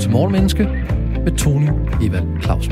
til Morgenmenneske med Tony Evald Clausen.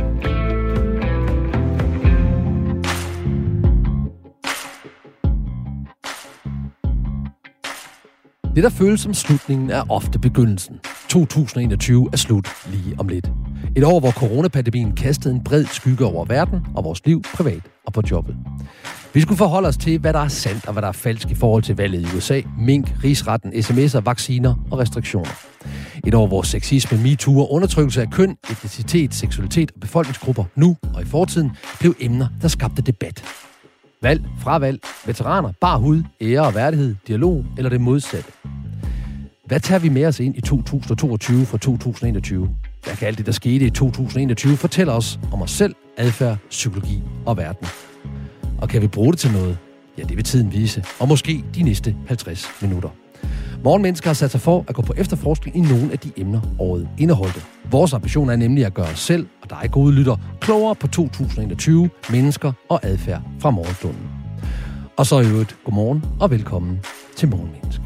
Det, der føles som slutningen, er ofte begyndelsen. 2021 er slut lige om lidt. Et år, hvor coronapandemien kastede en bred skygge over verden og vores liv, privat og på jobbet. Vi skulle forholde os til, hvad der er sandt og hvad der er falsk i forhold til valget i USA, mink, rigsretten, sms'er, vacciner og restriktioner. Et år, hvor sexisme, MeToo og undertrykkelse af køn, etnicitet, seksualitet og befolkningsgrupper nu og i fortiden blev emner, der skabte debat. Valg, fravalg, veteraner, bar hud, ære og værdighed, dialog eller det modsatte. Hvad tager vi med os ind i 2022 fra 2021? Hvad kan alt det, der skete i 2021, fortælle os om os selv, adfærd, psykologi og verden? Og kan vi bruge det til noget? Ja, det vil tiden vise. Og måske de næste 50 minutter. Morgenmennesker har sat sig for at gå på efterforskning i nogle af de emner, året indeholdte. Vores ambition er nemlig at gøre os selv og dig gode lytter klogere på 2021, mennesker og adfærd fra morgenstunden. Og så i øvrigt, godmorgen og velkommen til Morgenmenneske.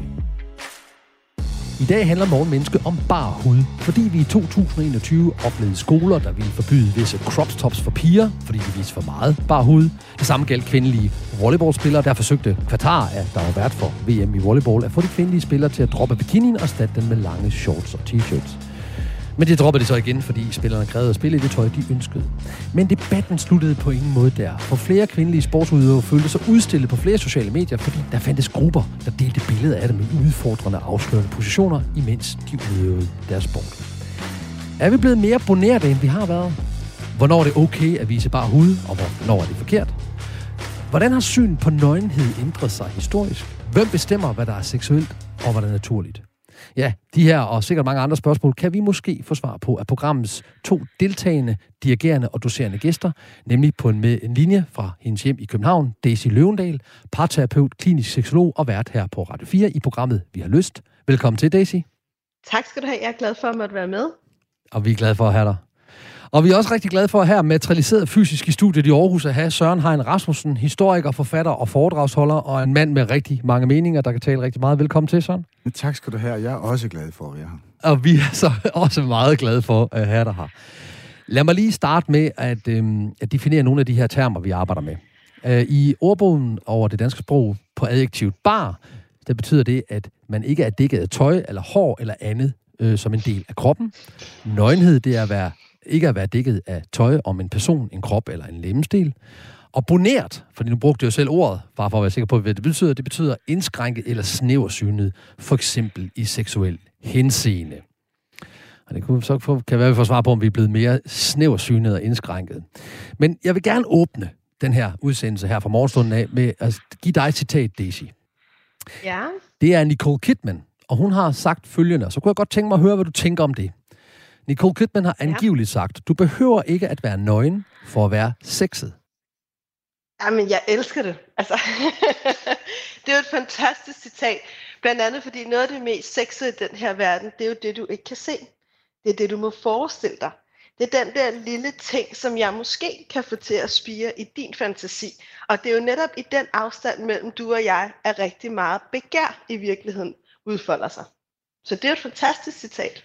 I dag handler Morgenmenneske om bar hud, fordi vi i 2021 oplevede skoler, der ville forbyde visse crop tops for piger, fordi de viste for meget bar hud. Det samme galt kvindelige volleyballspillere, der forsøgte Qatar, der var vært for VM i volleyball, at få de kvindelige spillere til at droppe bikinien og erstatte den med lange shorts og t-shirts. Men det droppede de så igen, fordi spillerne krævede at spille i det tøj, de ønskede. Men debatten sluttede på ingen måde der, for flere kvindelige sportsudøvere følte sig udstillet på flere sociale medier, fordi der fandtes grupper, der delte billeder af dem i udfordrende og afslørende positioner, imens de udøvede deres sport. Er vi blevet mere bonerte, end vi har været? Hvornår er det okay at vise bare hud, og hvornår er det forkert? Hvordan har synet på nøgenhed ændret sig historisk? Hvem bestemmer, hvad der er seksuelt, og hvad der er naturligt? Ja, de her og sikkert mange andre spørgsmål kan vi måske få svar på af programmets 2 deltagende, dirigerende og docerende gæster, nemlig på en linje fra hendes hjem i København, Daisy Løvendal, parterapeut, klinisk seksolog og vært her på Radio 4 i programmet Vi har lyst. Velkommen til, Daisy. Tak skal du have. Jeg er glad for at måtte være med. Og vi er glade for at have dig. Og vi er også rigtig glade for at have materialiseret fysisk i studiet i Aarhus at have Søren Hein Rasmussen, historiker, forfatter og foredragsholder, og en mand med rigtig mange meninger, der kan tale rigtig meget. Velkommen til, Søren. Tak skal du have. Jeg er også glad for at være her. Og vi er så også meget glade for at have dig her. Lad mig lige starte med at definere nogle af de her termer, vi arbejder med. I ordbogen over det danske sprog på adjektivet bar, der betyder det, at man ikke er dækket af tøj eller hår eller andet som en del af kroppen. Nøgenhed, det er ikke at være dækket af tøj om en person, en krop eller en lemmesdel. Og bonert, fordi nu brugte jeg jo selv ordet, bare for at være sikker på, hvad det betyder indskrænket eller snæversynet, for eksempel i seksuel henseende. Og det kan være, vi får svar på, om vi er blevet mere snæversynet og indskrænket. Men jeg vil gerne åbne den her udsendelse her fra morgenstunden af med at give dig et citat, Daisy. Ja. Det er Nicole Kidman, og hun har sagt følgende, og så kunne jeg godt tænke mig at høre, hvad du tænker om det. Nicole Kidman har angiveligt sagt, du behøver ikke at være nøgen for at være sexet. Jamen, jeg elsker det. Altså, det er jo et fantastisk citat. Blandt andet, fordi noget af det mest sexede i den her verden, det er jo det, du ikke kan se. Det er det, du må forestille dig. Det er den der lille ting, som jeg måske kan få til at spire i din fantasi. Og det er jo netop i den afstand mellem du og jeg, at rigtig meget begær i virkeligheden udfolder sig. Så det er et fantastisk citat.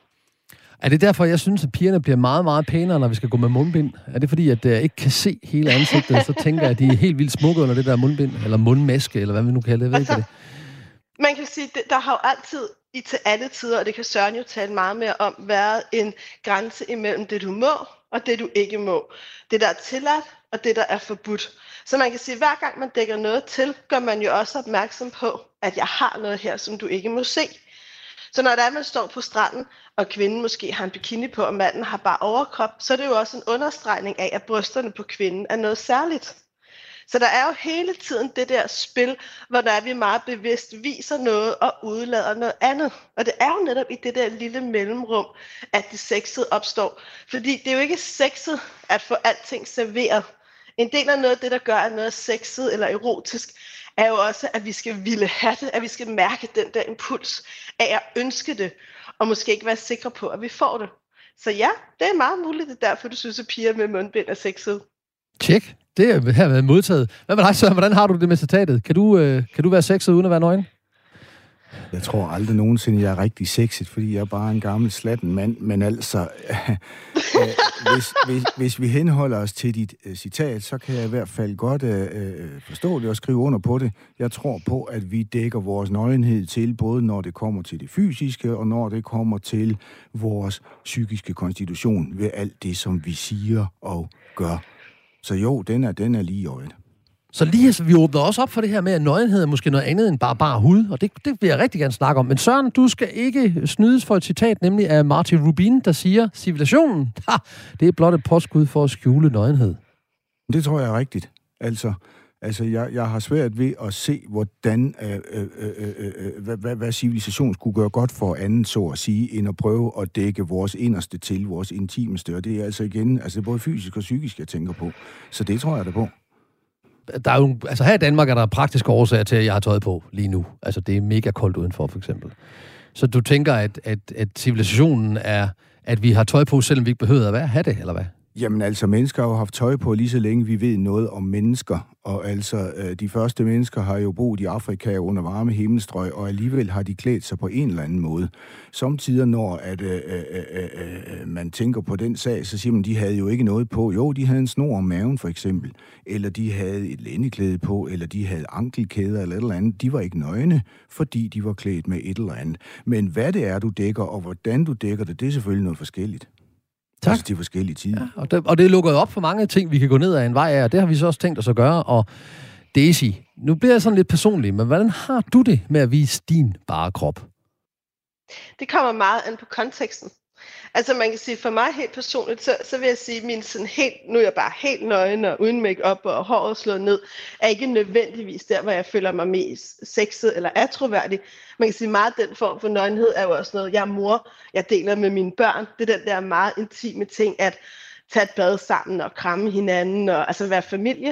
Er det derfor, jeg synes, at pigerne bliver meget, meget pænere, når vi skal gå med mundbind? Er det fordi, at jeg ikke kan se hele ansigtet, så tænker jeg, at de er helt vildt smukke under det der mundbind, eller mundmaske, eller hvad vi nu kalder det? Altså, man kan sige, at der har jo altid til alle tider, og det kan Søren jo tale meget mere om, været en grænse imellem det, du må, og det, du ikke må. Det, der er tilladt, og det, der er forbudt. Så man kan sige, at hver gang man dækker noget til, gør man jo også opmærksom på, at jeg har noget her, som du ikke må se. Så når man står på stranden, og kvinden måske har en bikini på, og manden har bare overkrop, så er det jo også en understregning af, at brysterne på kvinden er noget særligt. Så der er jo hele tiden det der spil, hvor der er vi meget bevidst viser noget og udlader noget andet. Og det er jo netop i det der lille mellemrum, at det sexede opstår. Fordi det er jo ikke sexet at få alting serveret. En del af noget af det, der gør, at noget er sexet eller erotisk, er jo også, at vi skal ville have det, at vi skal mærke den der impuls af at ønske det, og måske ikke være sikre på, at vi får det. Så ja, det er meget muligt, det er derfor, du synes, at piger med mundbind er sexet. Tjek. Det har været modtaget. Hvad med dig, Søren? Hvordan har du det med citatet? Kan du være sexet uden at være nøgen? Jeg tror aldrig nogensinde, jeg er rigtig sexet, fordi jeg er bare en gammel slatten mand. Men altså, hvis vi henholder os til dit citat, så kan jeg i hvert fald godt forstå det og skrive under på det. Jeg tror på, at vi dækker vores nøgenhed til, både når det kommer til det fysiske, og når det kommer til vores psykiske konstitution, ved alt det, som vi siger og gør. Så jo, den er lige i øjet. Så lige vi åbner også op for det her med, at nøgenhed er måske noget andet end bare hud, og det vil jeg rigtig gerne snakke om. Men Søren, du skal ikke snydes for et citat, nemlig af Martin Rubin, der siger, civilisationen, det er blot et påskud for at skjule nøgenhed. Det tror jeg er rigtigt. Altså jeg har svært ved at se, hvordan, hvad civilisation skulle gøre godt for anden, så at sige, end at prøve at dække vores inderste til, vores intimeste. Og det er altså igen, både fysisk og psykisk, jeg tænker på. Så det tror jeg da på. Der er jo, altså her i Danmark er der praktiske årsager til, at jeg har tøjet på lige nu. Altså det er mega koldt udenfor, for eksempel. Så du tænker, at civilisationen er, at vi har tøj på, selvom vi ikke behøver at have det, eller hvad? Jamen altså, mennesker har jo haft tøj på lige så længe vi ved noget om mennesker. Og altså, de første mennesker har jo boet i Afrika under varme himmelstrøg, og alligevel har de klædt sig på en eller anden måde. Samtidig når man tænker på den sag, så siger man, de havde jo ikke noget på. Jo, de havde en snor om maven for eksempel, eller de havde et lændeklæde på, eller de havde ankelkæder eller et eller andet. De var ikke nøgne, fordi de var klædt med et eller andet. Men hvad det er, du dækker, og hvordan du dækker det, det er selvfølgelig noget forskelligt. Tak. Altså til forskellige tider. Ja, og det lukker jo op for mange ting, vi kan gå ned ad en vej af, og det har vi så også tænkt os at gøre. Og Daisy, nu bliver jeg sådan lidt personlig, men hvordan har du det med at vise din bare krop? Det kommer meget an på konteksten. Altså man kan sige, for mig helt personligt, så vil jeg sige, min sådan helt, nu er jeg bare helt nøgen og uden make-up og håret slået ned, er ikke nødvendigvis der, hvor jeg føler mig mest sexet eller atroværdig. Man kan sige, meget den form for nøgenhed er jo også noget, jeg er mor, jeg deler med mine børn. Det er den der meget intime ting, at tage et bad sammen og kramme hinanden og altså være familie.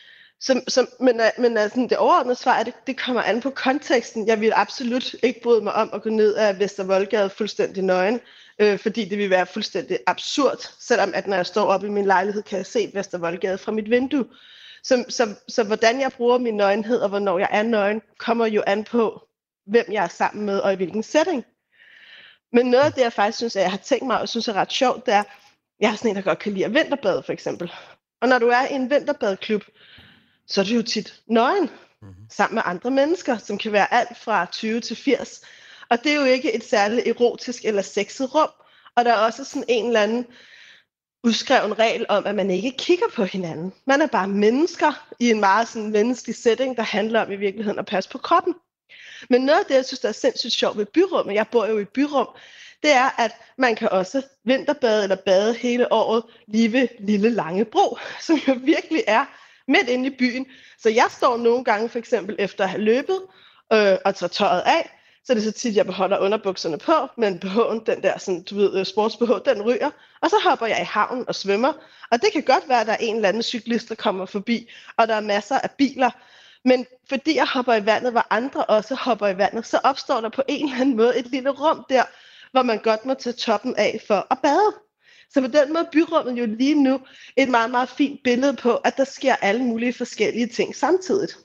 Men altså, det overordnede svar er, det kommer an på konteksten. Jeg vil absolut ikke bryde mig om at gå ned ad Vestervoldgade fuldstændig nøgen, fordi det vil være fuldstændig absurd, selvom at når jeg står oppe i min lejlighed, kan jeg se Vestervoldgade fra mit vindue. Så hvordan jeg bruger min nøgenhed, og hvornår jeg er nøgen, kommer jo an på, hvem jeg er sammen med, og i hvilken setting. Men noget af det, jeg faktisk synes, at jeg har tænkt mig, og synes er ret sjovt, det er, jeg har sådan en, der godt kan lide at vinterbade, for eksempel. Og når du er i en vinterbadklub, så er du jo tit nøgen, sammen med andre mennesker, som kan være alt fra 20 til 80. Og det er jo ikke et særligt erotisk eller sexet rum. Og der er også sådan en eller anden udskreven regel om, at man ikke kigger på hinanden. Man er bare mennesker i en meget sådan menneskelig setting, der handler om i virkeligheden at passe på kroppen. Men noget af det, jeg synes, der er sindssygt sjovt ved byrummet, jeg bor jo i et byrum, det er, at man kan også vinterbade eller bade hele året lige ved Lille Langebro, som jo virkelig er midt inde i byen. Så jeg står nogle gange for eksempel efter at have løbet og tager tøjet af, så er det så tit, jeg beholder underbukserne på, men BH'en, den der sådan, du ved, sports-BH, den ryger, og så hopper jeg i havnen og svømmer. Og det kan godt være, at der er en eller anden cyklist, der kommer forbi, og der er masser af biler. Men fordi jeg hopper i vandet, hvor andre også hopper i vandet, så opstår der på en eller anden måde et lille rum der, hvor man godt må tage toppen af for at bade. Så på den måde byrummet jo lige nu et meget, meget fint billede på, at der sker alle mulige forskellige ting samtidigt.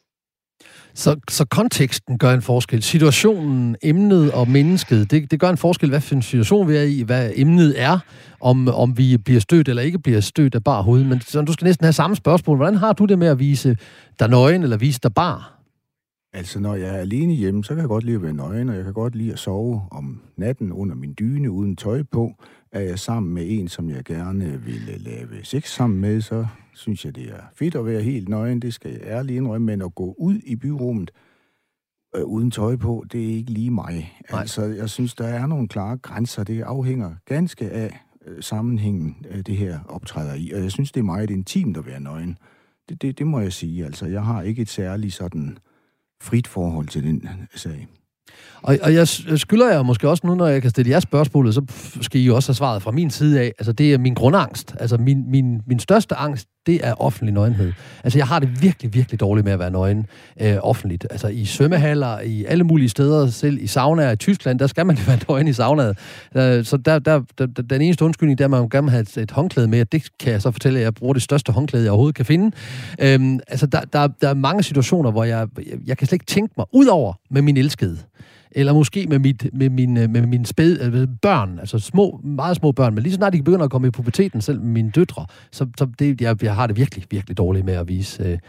Så konteksten gør en forskel. Situationen, emnet og mennesket, det gør en forskel, hvad for en situation vi er i, hvad emnet er, om vi bliver stødt eller ikke bliver stødt af bar hoved. Men så du skal næsten have samme spørgsmål. Hvordan har du det med at vise dig nøgen eller vise dig bar? Altså, når jeg er alene hjemme, så kan jeg godt lide at være nøgen, og jeg kan godt lide at sove om natten under min dyne uden tøj på. Er jeg sammen med en, som jeg gerne vil lave sex sammen med, så synes jeg, det er fedt at være helt nøgen. Det skal jeg ærligt indrømme, men at gå ud i byrummet uden tøj på, det er ikke lige mig. Nej. Altså, jeg synes, der er nogle klare grænser. Det afhænger ganske af sammenhængen, det her optræder i. Og jeg synes, det er meget intimt at være nøgen. Det må jeg sige. Altså, jeg har ikke et særligt sådan frit forhold til den sag. Og jeg skylder jer måske også nu, når jeg kan stille jer spørgsmålet, så skal I jo også have svaret fra min side af. Altså, det er min grundangst. Altså, min største angst, det er offentlig nøgenhed. Altså, jeg har det virkelig, virkelig dårligt med at være nøgen offentligt. Altså, i svømmehaller, i alle mulige steder, selv i saunaer i Tyskland, der skal man være nøgen i saunaet. Så den eneste undskyldning, der man gerne have et håndklæde med, og det kan jeg så fortælle, at jeg bruger det største håndklæde, jeg overhovedet kan finde. Altså, der er mange situationer, hvor jeg kan slet ikke tænke mig, udover med min elskede, eller måske med mine børn, altså meget små børn, men lige så snart de begynder at komme i puberteten, selv med mine døtre, så jeg har det virkelig, virkelig dårligt med at vise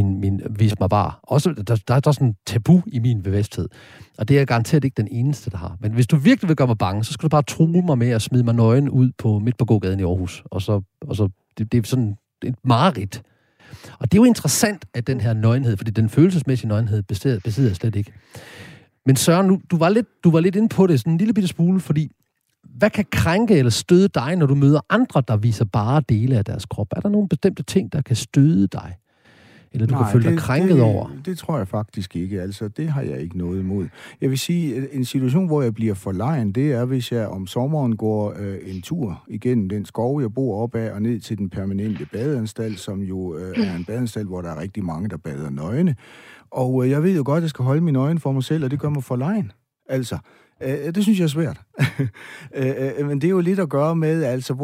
mig bar. Også, der er sådan en tabu i min bevidsthed, og det er garanteret ikke den eneste, der har. Men hvis du virkelig vil gøre mig bange, så skal du bare true mig med at smide mig nøgen ud midt på gågaden i Aarhus, og så det er sådan et mareridt. Og det er jo interessant, at den her nøgenhed, fordi den følelsesmæssige nøgenhed besidder slet ikke. Men Søren, du var lidt inde på det, sådan en lille bitte smule, fordi hvad kan krænke eller støde dig, når du møder andre, der viser bare dele af deres krop? Er der nogle bestemte ting, der kan støde dig? Eller du kan føle dig krænket over? Det tror jeg faktisk ikke. Altså, det har jeg ikke noget imod. Jeg vil sige, en situation, hvor jeg bliver forlegen, det er, hvis jeg om sommeren går en tur igennem den skov, jeg bor op af, og ned til den permanente badeanstalt, som jo er en badeanstalt, hvor der er rigtig mange, der bader nøgne. Og jeg ved jo godt, at jeg skal holde mine øjne for mig selv, og det gør mig forlegen. Altså, det synes jeg er svært. Men det er jo lidt at gøre med,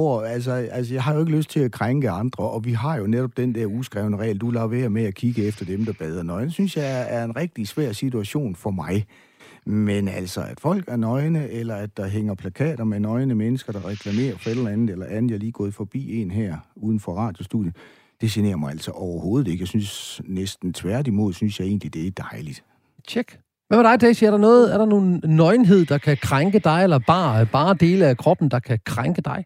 altså jeg har jo ikke lyst til at krænke andre, og vi har jo netop den der uskrevne regel, du lader være med at kigge efter dem, der bader nøgne. Det synes jeg er en rigtig svær situation for mig. Men altså, at folk er nøgne, eller at der hænger plakater med nøgne mennesker, der reklamerer for et eller andet, jeg lige gået forbi en her uden for radiostudiet, det generer mig altså overhovedet ikke. Jeg synes næsten tværtimod, synes jeg egentlig, det er dejligt. Tjek. Hvad med dig, Daisy? Er der nogen nøgenhed, der kan krænke dig, eller bare dele af kroppen, der kan krænke dig?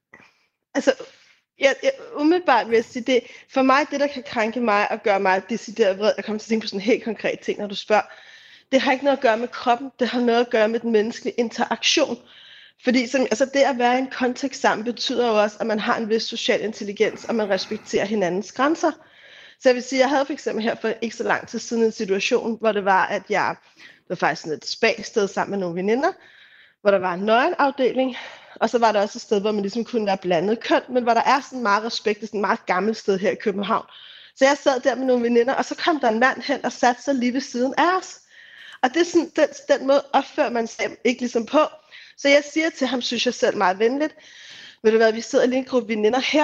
Altså, jeg umiddelbart vil jeg sige, det for mig, det der kan krænke mig og gøre mig decideret vred, jeg kommer til at tænke på sådan en helt konkret ting, når du spørger, det har ikke noget at gøre med kroppen, det har noget at gøre med den menneskelige interaktion. Fordi det at være i en kontekst sammen betyder jo også, at man har en vis social intelligens, og man respekterer hinandens grænser. Så jeg vil sige, jeg havde for eksempel her for ikke så lang tid siden en situation, hvor det var, at det var faktisk sådan et spa-sted sammen med nogle veninder, hvor der var en nøgenafdeling, og så var der også et sted, hvor man ligesom kunne være blandet køn, men hvor der er sådan meget respekt, det er sådan et meget gammelt sted her i København. Så jeg sad der med nogle veninder, og så kom der en mand hen og satte sig lige ved siden af os. Og det er sådan, den måde opfører man sig ikke ligesom på. Så jeg siger til ham, synes jeg selv meget venligt, ved du hvad, vi sidder lige en gruppe veninder her,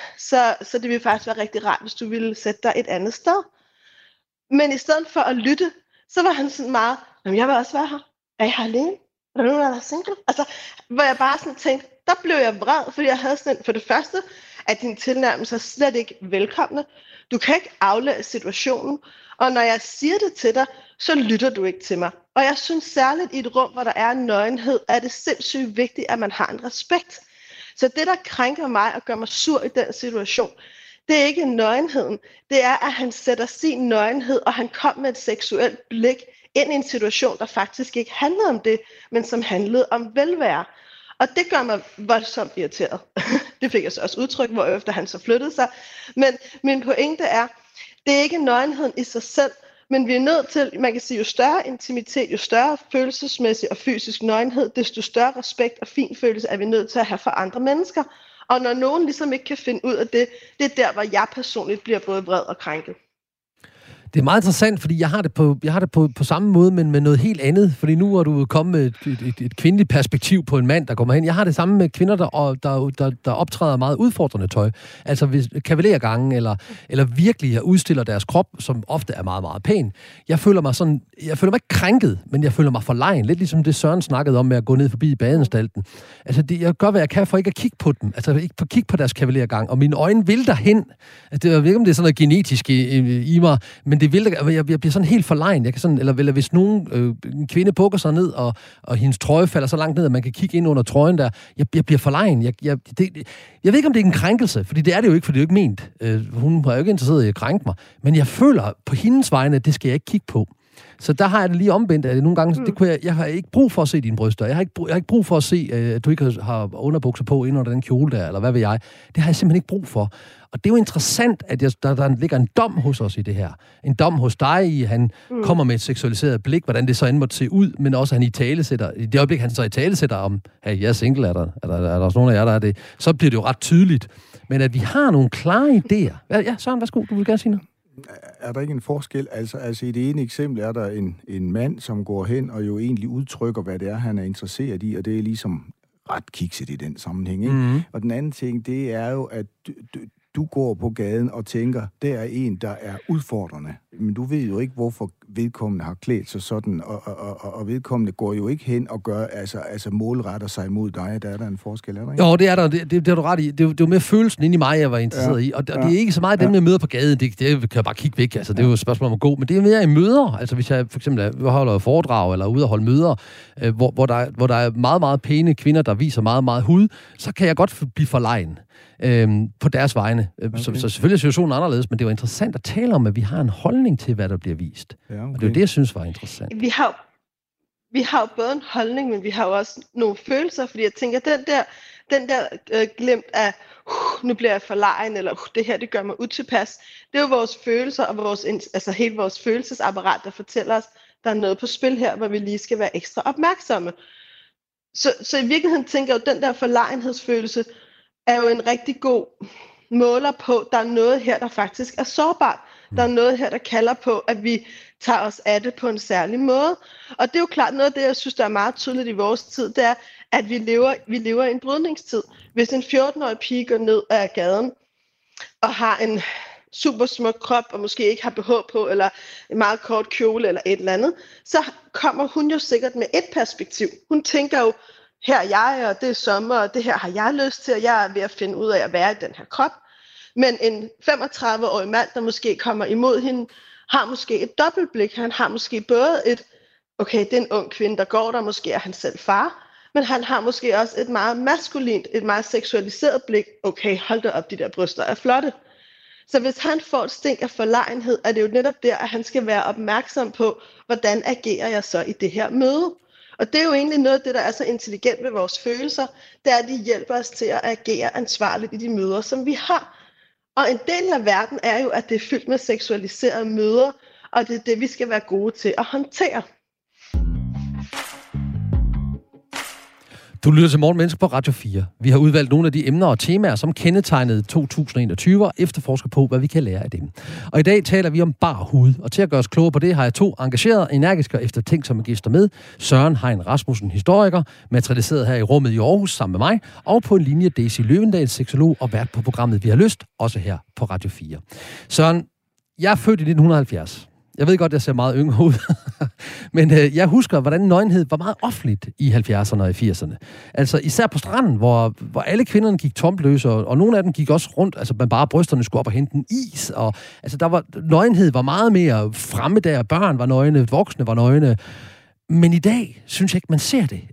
så det ville faktisk være rigtig rart, hvis du ville sætte dig et andet sted. Men i stedet for at lytte, så var han sådan meget, jamen jeg vil også være her. Er I her alene? Er der nogen, der er single? Altså, hvor jeg bare sådan tænkte, der blev jeg vred, fordi jeg havde sådan, for det første, at din tilnærmelse er slet ikke velkomne. Du kan ikke aflæse situationen, og når jeg siger det til dig, så lytter du ikke til mig. Og jeg synes særligt i et rum, hvor der er en nøgenhed, er det sindssygt vigtigt, at man har en respekt. Så det, der krænker mig og gør mig sur i den situation, det er ikke nøgenheden. Det er, at han sætter sin nøgenhed, og han kom med et seksuelt blik ind i en situation, der faktisk ikke handlede om det, men som handlede om velvære. Og det gør mig voldsomt irriteret. Det fik jeg så også udtryk, hvorefter han så flyttede sig. Men min pointe er, det er ikke nøgenheden i sig selv, men vi er nødt til, man kan sige, jo større intimitet, jo større følelsesmæssig og fysisk nøgenhed, desto større respekt og finfølelse er vi nødt til at have for andre mennesker. Og når nogen ligesom ikke kan finde ud af det, det er der, hvor jeg personligt bliver både vred og krænket. Det er meget interessant, fordi jeg har det på samme måde, men med noget helt andet. Fordi nu er du kommet med et kvindeligt perspektiv på en mand, der kommer hen. Jeg har det samme med kvinder, der optræder meget udfordrende tøj. Altså hvis kavalergange eller virkelig udstiller deres krop, som ofte er meget, meget pæn. Jeg føler mig ikke krænket, men jeg føler mig forlegen. Lidt ligesom det Søren snakkede om med at gå ned forbi badeanstalten. Altså jeg gør, hvad jeg kan for ikke at kigge på dem. Altså ikke at kigge på deres kavalergang. Og mine øjne vil derhen. Altså, jeg ved ikke, om det er sådan noget genetisk i mig, men det vil, jeg bliver sådan helt forlegen. Jeg kan sådan, eller hvis en kvinde bukker sig ned, og hendes trøje falder så langt ned, at man kan kigge ind under trøjen der. Jeg bliver forlegen. Jeg ved ikke, om det er en krænkelse, fordi det er det jo ikke, for det er jo ikke ment. Hun er jo ikke interesseret i at krænke mig. Men jeg føler på hendes vegne, at det skal jeg ikke kigge på. Så der har jeg det lige omvendt, at nogle gange, jeg har ikke brug for at se dine bryster. Jeg har ikke brug for at se, at du ikke har underbukser på ind under den kjole der, eller hvad ved jeg. Det har jeg simpelthen ikke brug for. Og det er jo interessant, at der ligger en dom hos os i det her. En dom hos dig, han kommer med et seksualiseret blik, hvordan det så end måtte se ud, men også han italesætter. I det øjeblik, han så italesætter om, hey, jeg er single, er der også nogen af jer, der er det, så bliver det jo ret tydeligt. Men at vi har nogle klare idéer. Ja, Søren, værsgo, du vil gerne sige noget. Er der ikke en forskel? Altså i det ene eksempel er der en mand, som går hen og jo egentlig udtrykker, hvad det er, han er interesseret i, og det er ligesom ret kikset i den sammenhæng. Ikke? Mm-hmm. Og den anden ting, det er jo, at du går på gaden og tænker, der er en, der er udfordrende. men du ved jo ikke, hvorfor vedkommende har klædt sig sådan, og vedkommende går jo ikke hen og gør, altså målretter sig mod dig. Der er der en forskel, er der ikke? Jo, det er der. Det er du ret i. Det var mere følelsen inde i mig, jeg var interesseret i. Og det er ikke så meget dem, jeg møder på gaden. Det kan jeg bare kigge væk. Altså, det er jo et spørgsmål om at gå. Men det er mere i møder. Altså, hvis jeg for eksempel holder foredrag eller er ude og holde møder, hvor der er meget, meget pæne kvinder, der viser meget, meget hud, så kan jeg godt blive forlegen på deres vegne. Okay. Så selvfølgelig er situationen anderledes, men det var interessant at tale om, at vi har en holdning til, hvad der bliver vist. Ja, okay. Og det er det, jeg synes var interessant. Vi har jo både en holdning, men vi har jo også nogle følelser, fordi jeg tænker, den der glimt af, nu bliver jeg forlegen, eller det her, det gør mig utilpas, det er jo vores følelser, og hele vores følelsesapparat, der fortæller os, der er noget på spil her, hvor vi lige skal være ekstra opmærksomme. Så i virkeligheden tænker jeg jo, den der forlegenhedsfølelse er jo en rigtig god måler på, der er noget her, der faktisk er sårbart. Der er noget her, der kalder på, at vi tager os af det på en særlig måde. Og det er jo klart noget af det, jeg synes, der er meget tydeligt i vores tid, det er, at vi lever i en brydningstid. Hvis en 14-årig pige går ned ad gaden og har en super smuk krop, og måske ikke har BH på, eller en meget kort kjole, eller et eller andet, så kommer hun jo sikkert med et perspektiv. Hun tænker jo, her er jeg, og det er sommer, og det her har jeg lyst til, og jeg er ved at finde ud af at være i den her krop. Men en 35-årig mand, der måske kommer imod hende, har måske et dobbeltblik. Han har måske både okay, det er en ung kvinde, der går der, måske er han selv far, men han har måske også et meget maskulint, et meget seksualiseret blik. Okay, hold da op, de der bryster er flotte. Så hvis han får et stink af forlegenhed, er det jo netop der, at han skal være opmærksom på, hvordan agerer jeg så i det her møde. Og det er jo egentlig noget af det, der er så intelligent ved vores følelser, det er, at de hjælper os til at agere ansvarligt i de møder, som vi har. Og en del af verden er jo, at det er fyldt med seksualiserede møder, og det er det, vi skal være gode til at håndtere. Du lytter til Morgenmenneske på Radio 4. Vi har udvalgt nogle af de emner og temaer, som kendetegnede 2021 og efterforsker på, hvad vi kan lære af dem. Og i dag taler vi om bar hud, og til at gøre os klogere på det, har jeg 2 engagerede, energiske og eftertænksomme gæster med. Søren Hein Rasmussen, historiker, materialiseret her i rummet i Aarhus sammen med mig, og på en linje Daisy Løvendal, seksolog og vært på programmet Vi har lyst, også her på Radio 4. Søren, jeg er født i 1970. Jeg ved godt, jeg ser meget yngre ud, men jeg husker, hvordan nøgenhed var meget offentligt i 70'erne og i 80'erne. Altså især på stranden, hvor alle kvinderne gik tomtløse, og nogle af dem gik også rundt, altså man bare brysterne skulle op og hente en is, og altså nøgenhed var meget mere fremme der, børn var nøgne, voksne var nøgne. Men i dag synes jeg ikke, man ser det.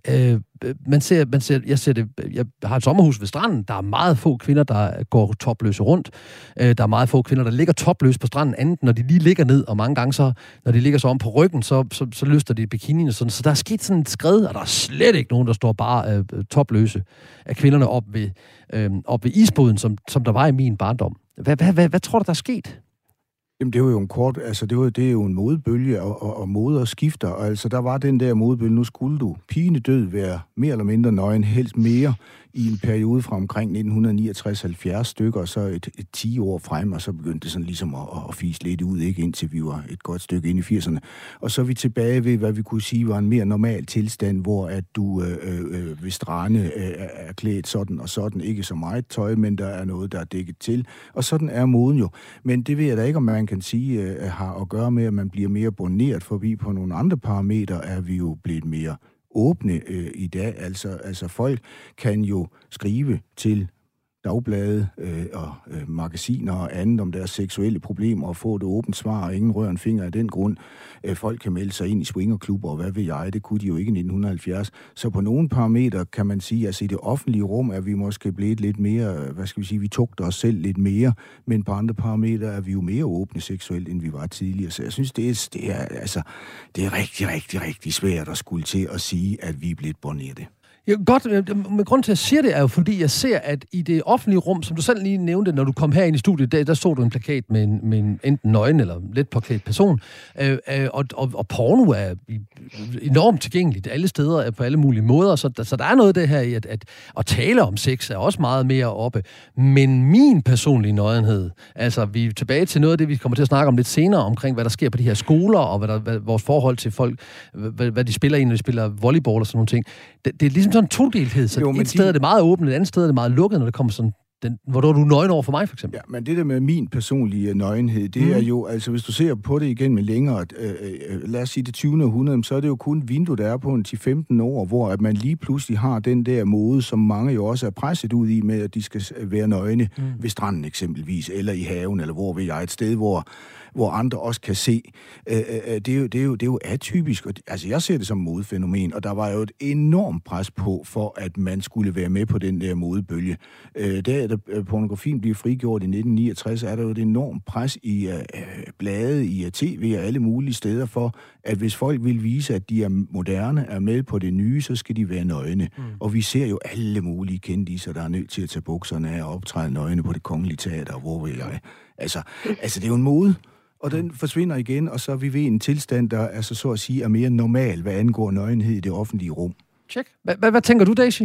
Jeg har et sommerhus ved stranden. Der er meget få kvinder, der går topløse rundt. Der er meget få kvinder, der ligger topløse på stranden, andet når de lige ligger ned, og mange gange så, når de ligger så om på ryggen, så løfter de bikinien og sådan. Så der er sket sådan et skred, og der er slet ikke nogen, der står bare topløse af kvinderne op ved isboden, som der var i min barndom. Hvad tror du, der er sket? Jamen, det var jo det er jo en modebølge, og moder skifter. Og altså, der var den der modebølge, nu skulle du pinedød være mere eller mindre nøgen, helst mere, i en periode fra omkring 1969-70 stykker, og så et 10 år frem, og så begyndte det sådan ligesom at fise lidt ud, ikke, indtil vi var et godt stykke ind i 80'erne. Og så er vi tilbage ved, hvad vi kunne sige var en mere normal tilstand, hvor at du ved strande er klædt sådan og sådan, ikke så meget tøj, men der er noget, der er dækket til. Og sådan er moden jo. Men det ved jeg da ikke, om man kan sige, har at gøre med, at man bliver mere boneret forbi. På nogle andre parametre er vi jo blevet mere åbne i dag. Altså folk kan jo skrive til dagblade og magasiner og andet om deres seksuelle problemer og få et åbent svar, og ingen rører en finger af den grund. Folk kan melde sig ind i swingerklubber, og hvad ved jeg, det kunne de jo ikke i 1970. Så på nogle parametre kan man sige, altså i det offentlige rum er vi måske blevet lidt mere, vi tugter os selv lidt mere, men på andre parametre er vi jo mere åbne seksuelt, end vi var tidligere. Så jeg synes, det er rigtig, rigtig, rigtig svært at skulle til at sige, at vi er blevet boneret. Ja, godt, men grund til, at jeg siger det, er jo, fordi jeg ser, at i det offentlige rum, som du selv lige nævnte, når du kom her ind i studiet, der så du en plakat med en enten nøgen eller let påklædt person, og porno er enormt tilgængeligt alle steder, på alle mulige måder, så der er noget det her i, at tale om sex er også meget mere oppe. Men min personlige nøgenhed, altså vi er tilbage til noget af det, vi kommer til at snakke om lidt senere, omkring hvad der sker på de her skoler, og hvad vores forhold til folk, hvad de spiller i, når de spiller volleyball og sådan nogle ting. Det er ligesom sådan en todelthed, så et sted er det meget åbent, et andet sted er det meget lukket, når det kommer sådan hvornår du er nøgen over for mig, for eksempel. Ja, men det der med min personlige nøgenhed, det er jo, altså hvis du ser på det igen med længere, lad os sige det 20. århundrede, så er det jo kun et vindue, der er på en 10-15 år, hvor at man lige pludselig har den der mode, som mange jo også er presset ud i med, at de skal være nøgne ved stranden eksempelvis, eller i haven, eller hvor ved jeg, et sted, hvor andre også kan se. Det er jo atypisk. Altså, jeg ser det som modefænomen, og der var jo et enormt pres på, for at man skulle være med på den der modebølge. Da pornografien blev frigjort i 1969, er der jo et enormt pres i blade, i tv og alle mulige steder for, at hvis folk vil vise, at de er moderne, er med på det nye, så skal de være nøgne. Og vi ser jo alle mulige kendiser, der er nødt til at tage bukserne af og optræde nøgne på Det Kongelige Teater, hvor vil jeg. Altså, det er jo en mode. Og den forsvinder igen, og så er vi ved en tilstand, der altså så at sige er mere normal, hvad angår nøgenhed i det offentlige rum. Check. Hvad tænker du, Daisy?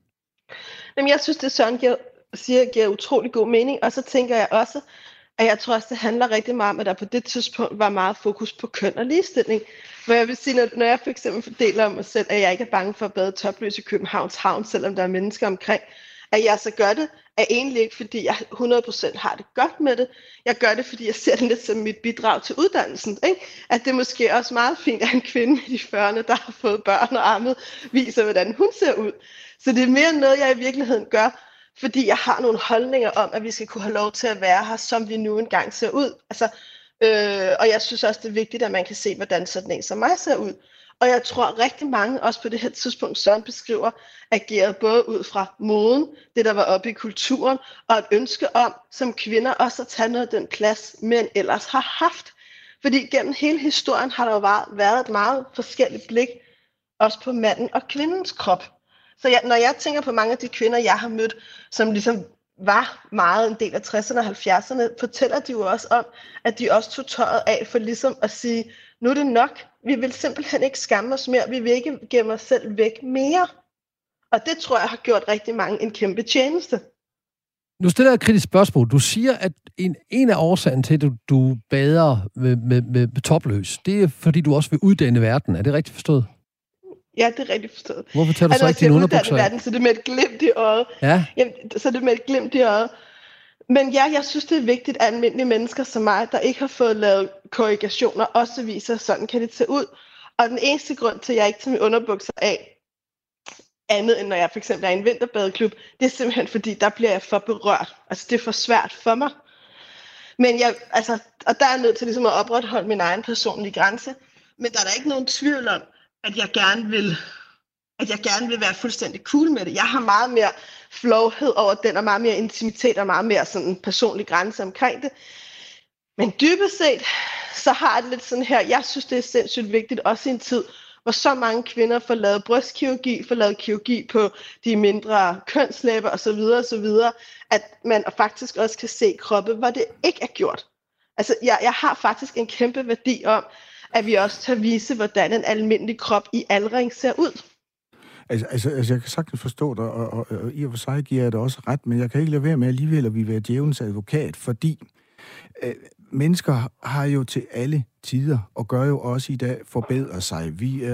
Jamen, jeg synes, det Søren giver utrolig god mening, og så tænker jeg også, at jeg tror også, det handler rigtig meget om, at der på det tidspunkt var meget fokus på køn og ligestilling. Hvor jeg vil sige, når jeg for eksempel fordeler om mig selv, at jeg ikke er bange for at bade topløs i Københavns Havn, selvom der er mennesker omkring, at jeg så gør det, er egentlig ikke, fordi jeg 100% har det godt med det. Jeg gør det, fordi jeg ser det lidt som mit bidrag til uddannelsen. Ikke? At det er måske også meget fint, at en kvinde i de 40'erne, der har fået børn og ammet, viser, hvordan hun ser ud. Så det er mere noget, jeg i virkeligheden gør, fordi jeg har nogle holdninger om, at vi skal kunne have lov til at være her, som vi nu engang ser ud. Altså, og jeg synes også, det er vigtigt, at man kan se, hvordan sådan en som mig ser ud. Og jeg tror rigtig mange, også på det her tidspunkt, Søren beskriver, agerede både ud fra moden, det der var oppe i kulturen, og et ønske om, som kvinder også at tage noget af den plads, mænd ellers har haft. Fordi gennem hele historien har der jo været et meget forskelligt blik, også på manden og kvindens krop. Så når jeg tænker på mange af de kvinder, jeg har mødt, som ligesom var meget en del af 60'erne og 70'erne, fortæller de jo også om, at de også tog tøjet af for ligesom at sige, nu er det nok, vi vil simpelthen ikke skamme os mere, vi vil ikke gemme os selv væk mere. Og det tror jeg har gjort rigtig mange en kæmpe tjeneste. Nu stiller jeg et kritisk spørgsmål. Du siger, at en af årsagen til, at du bader med topløs, det er, fordi du også vil uddanne verden. Er det rigtigt forstået? Ja, det er rigtigt forstået. Hvorfor tager du så ikke dine underbukser af? Så det er med et glimt i øjet. Ja. Jamen, så det er med et glimt i øjet. Men ja, jeg synes, det er vigtigt, at almindelige mennesker som mig, der ikke har fået lavet korrigationer, også viser, sådan kan det se ud. Og den eneste grund til, at jeg ikke tager mine underbukser af, andet end når jeg for eksempel er i en vinterbadeklub, det er simpelthen fordi, der bliver jeg for berørt. Altså, det er for svært for mig. Men og der er jeg nødt til ligesom at opretholde min egen personlige grænse. Men der er der ikke nogen tvivl om, at jeg gerne vil være fuldstændig cool med det. Jeg har meget mere flowhed over den, og meget mere intimitet, og meget mere sådan personlig grænse omkring det. Men dybest set, så har jeg det lidt sådan her, jeg synes, det er sindssygt vigtigt, også i en tid, hvor så mange kvinder får lavet brystkirurgi, får lavet kirurgi på de mindre kønslæber osv., at man faktisk også kan se kroppe, hvor det ikke er gjort. Altså, jeg har faktisk en kæmpe værdi om, at vi også tager vise, hvordan en almindelig krop i aldring ser ud. Altså, jeg kan sagtens forstå dig, og i og for sig giver jeg det også ret, men jeg kan ikke lade være med alligevel at vi være djævelens advokat, fordi mennesker har jo til alle tider, og gør jo også i dag, forbedrer sig.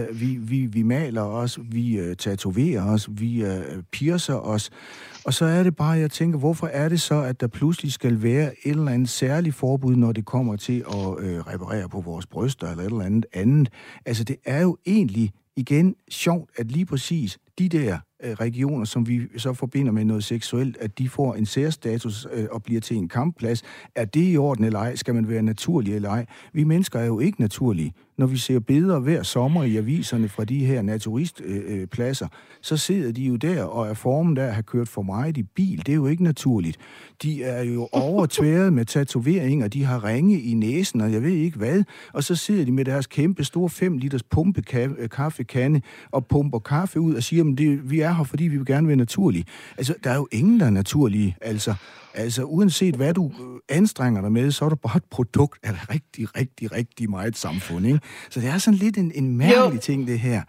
Vi maler os, vi tatoverer os, vi piercer os, og så er det bare, jeg tænker, hvorfor er det så, at der pludselig skal være et eller andet særligt forbud, når det kommer til at reparere på vores bryster, eller et eller andet. Altså, det er jo egentlig igen sjovt, at lige præcis de der regioner, som vi så forbinder med noget seksuelt, at de får en særstatus og bliver til en kampplads. Er det i orden eller ej? Skal man være naturlig eller ej? Vi mennesker er jo ikke naturlige. Når vi ser billeder hver sommer i aviserne fra de her naturistpladser, så sidder de jo der og er formen der har kørt for meget i bil. Det er jo ikke naturligt. De er jo overtværet med tatoveringer, de har ringe i næsen, og jeg ved ikke hvad. Og så sidder de med deres kæmpe store 5 liters kaffekande og pumper kaffe ud og siger, at vi er her, fordi vi vil gerne være naturlige. Altså, der er jo ingen, der er naturlige. Altså, uanset hvad du anstrenger dig med, så er du bare et produkt af rigtig, rigtig, rigtig meget samfund, ikke? Så det er sådan lidt en mærkelig ting, det her.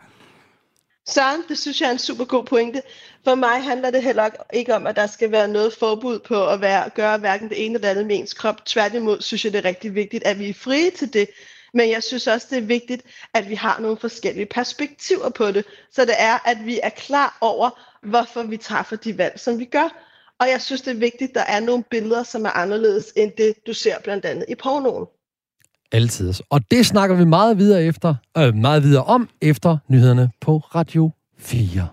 Søren, det synes jeg er en super god pointe. For mig handler det heller ikke om, at der skal være noget forbud på at gøre hverken det ene eller andet med ens krop. Tværtimod synes jeg, det er rigtig vigtigt, at vi er frie til det. Men jeg synes også, det er vigtigt, at vi har nogle forskellige perspektiver på det. Så det er, at vi er klar over, hvorfor vi træffer de valg, som vi gør. Og jeg synes, det er vigtigt, at der er nogle billeder, som er anderledes end det, du ser blandt andet i pornoen. Altid. Og det snakker vi meget videre om efter nyhederne på Radio 4.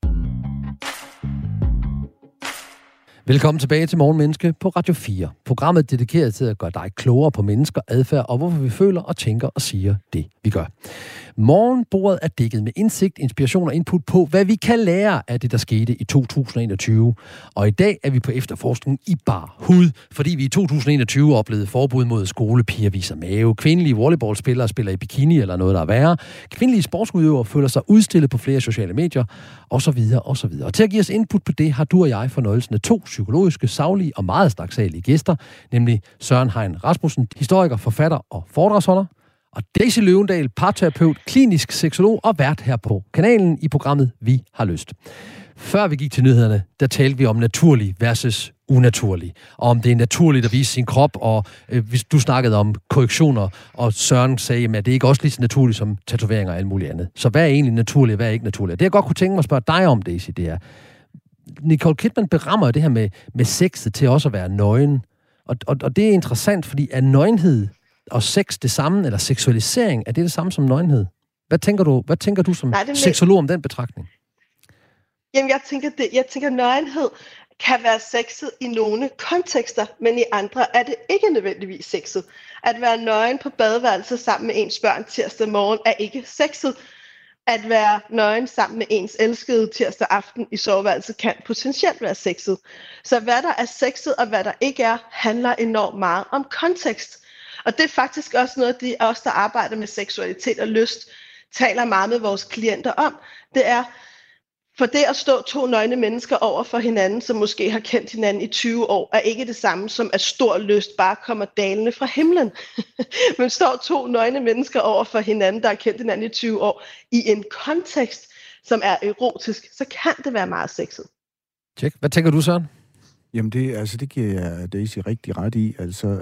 Velkommen tilbage til Morgenmenneske på Radio 4. Programmet dedikeret til at gøre dig klogere på mennesker, adfærd og hvorfor vi føler og tænker og siger det, vi gør. Morgenbordet er dækket med indsigt, inspiration og input på, hvad vi kan lære af det, der skete i 2021. Og i dag er vi på efterforskning i bar hud, fordi vi i 2021 oplevede forbud mod skolepiger viser mave, kvindelige volleyballspillere spiller i bikini eller noget, der er værre, kvindelige sportsudøvere føler sig udstillet på flere sociale medier, osv. osv. Og til at give os input på det, har du og jeg fornøjelsen af 2 psykologiske, saglige og meget staksalige gæster, nemlig Søren Hein Rasmussen, historiker, forfatter og foredragsholder, og Daisy Løvendal, parterapeut, klinisk seksolog og vært her på kanalen i programmet Vi har lyst. Før vi gik til nyhederne, der talte vi om naturlig versus unaturlig, og om det er naturligt at vise sin krop, og hvis du snakkede om korrektioner, og Søren sagde, at det ikke er også lige så naturligt som tatoveringer og alt muligt andet. Så hvad er egentlig naturligt, og hvad er ikke naturligt? Det jeg godt kunne tænke mig at spørge dig om, Daisy, det er, Nicole Kidman berammer det her med sexet til også at være nøgen, og det er interessant, fordi er nøgenhed og sex det samme, eller seksualisering, er det samme som nøgenhed? Hvad tænker du som seksolog om den betragtning? Jamen, jeg tænker, nøgenhed kan være sexet i nogle kontekster, men i andre er det ikke nødvendigvis sexet. At være nøgen på badeværelset sammen med ens børn tirsdag morgen er ikke sexet. At være nøgen sammen med ens elskede tirsdag aften i soveværelset kan potentielt være sexet. Så hvad der er sexet og hvad der ikke er, handler enormt meget om kontekst. Og det er faktisk også noget, de os, der arbejder med seksualitet og lyst, taler meget med vores klienter om. Det er, for det at stå 2 nøgne mennesker over for hinanden, som måske har kendt hinanden i 20 år, er ikke det samme som, at stor lyst bare kommer dalende fra himlen. Men står 2 nøgne mennesker over for hinanden, der har kendt hinanden i 20 år, i en kontekst, som er erotisk, så kan det være meget sexet. Tjek. Hvad tænker du, Søren? Jamen det giver jeg Daisy rigtig ret i. Altså,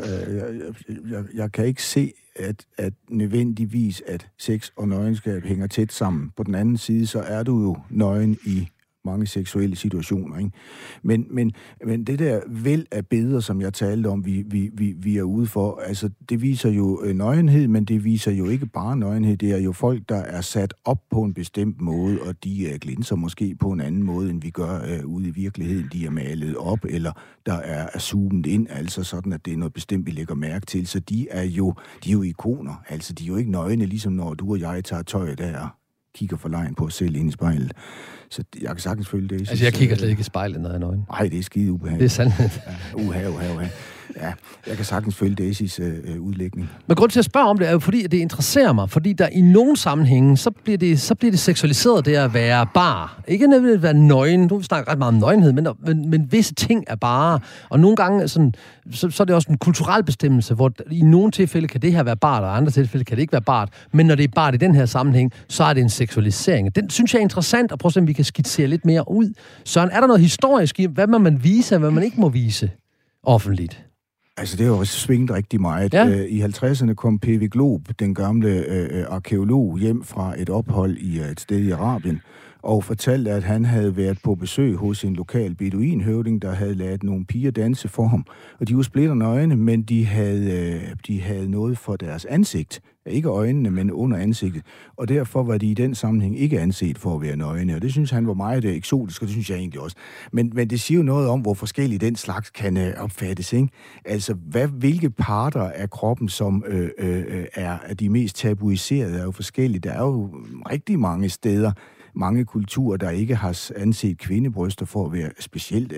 jeg kan ikke se, at nødvendigvis, at sex og nøgenskab hænger tæt sammen. På den anden side, så er du jo nøgen i mange seksuelle situationer, ikke? Men det der væld af billeder, som jeg talte om, vi er ude for, altså det viser jo nøgenhed, men det viser jo ikke bare nøgenhed. Det er jo folk, der er sat op på en bestemt måde, og de glinser måske på en anden måde, end vi gør ude i virkeligheden. De er malet op, eller der er zoomet ind, altså sådan, at det er noget bestemt, vi lægger mærke til. Så de er jo ikoner. Altså, de er jo ikke nøgne, ligesom når du og jeg tager tøj der kigger for lejen på os selv ind i spejlet. Så jeg kan sagtens følge det. Altså, jeg kigger slet ikke i spejlet, når jeg er nøgen. Nej, det er skide ubehageligt. Det er sandt. Ja, uha. Ja, jeg kan sagtens følge Daisys udlægning. Men grund til at spørge om det er jo, fordi det interesserer mig. Fordi der i nogle sammenhænge, så bliver det seksualiseret, det at være bar. Ikke nødvendigvis at være nøgen. Nu snakker ret meget om nøgenhed, men visse ting er bare. Og nogle gange sådan, så er det også en kulturel bestemmelse, hvor i nogle tilfælde kan det her være bart, og i andre tilfælde kan det ikke være bart. Men når det er bart i den her sammenhæng, så er det en seksualisering. Den synes jeg er interessant, og prøv at se, om vi kan skitsere lidt mere ud. Søren, er der noget historisk i, hvad må man vise, og hvad man ikke må vise offentligt? Altså, det har jo svinget rigtig meget. Ja. I 50'erne kom P.V. Glob, den gamle arkæolog, hjem fra et ophold i et sted i Arabien, og fortalte, at han havde været på besøg hos en lokal beduinhøvding, der havde ladet nogle piger danse for ham. Og de var splitternøgne, men de havde noget for deres ansigt. Ikke øjnene, men under ansigtet. Og derfor var de i den sammenhæng ikke anset for at være nøgne. Og det synes han var meget eksotisk, og det synes jeg egentlig også. Men det siger jo noget om, hvor forskellige den slags kan opfattes, ikke? Altså, hvilke parter af kroppen, som er de mest tabuiserede, er jo forskellige. Der er jo rigtig mange steder, mange kulturer, der ikke har anset kvindebryster for at være specielt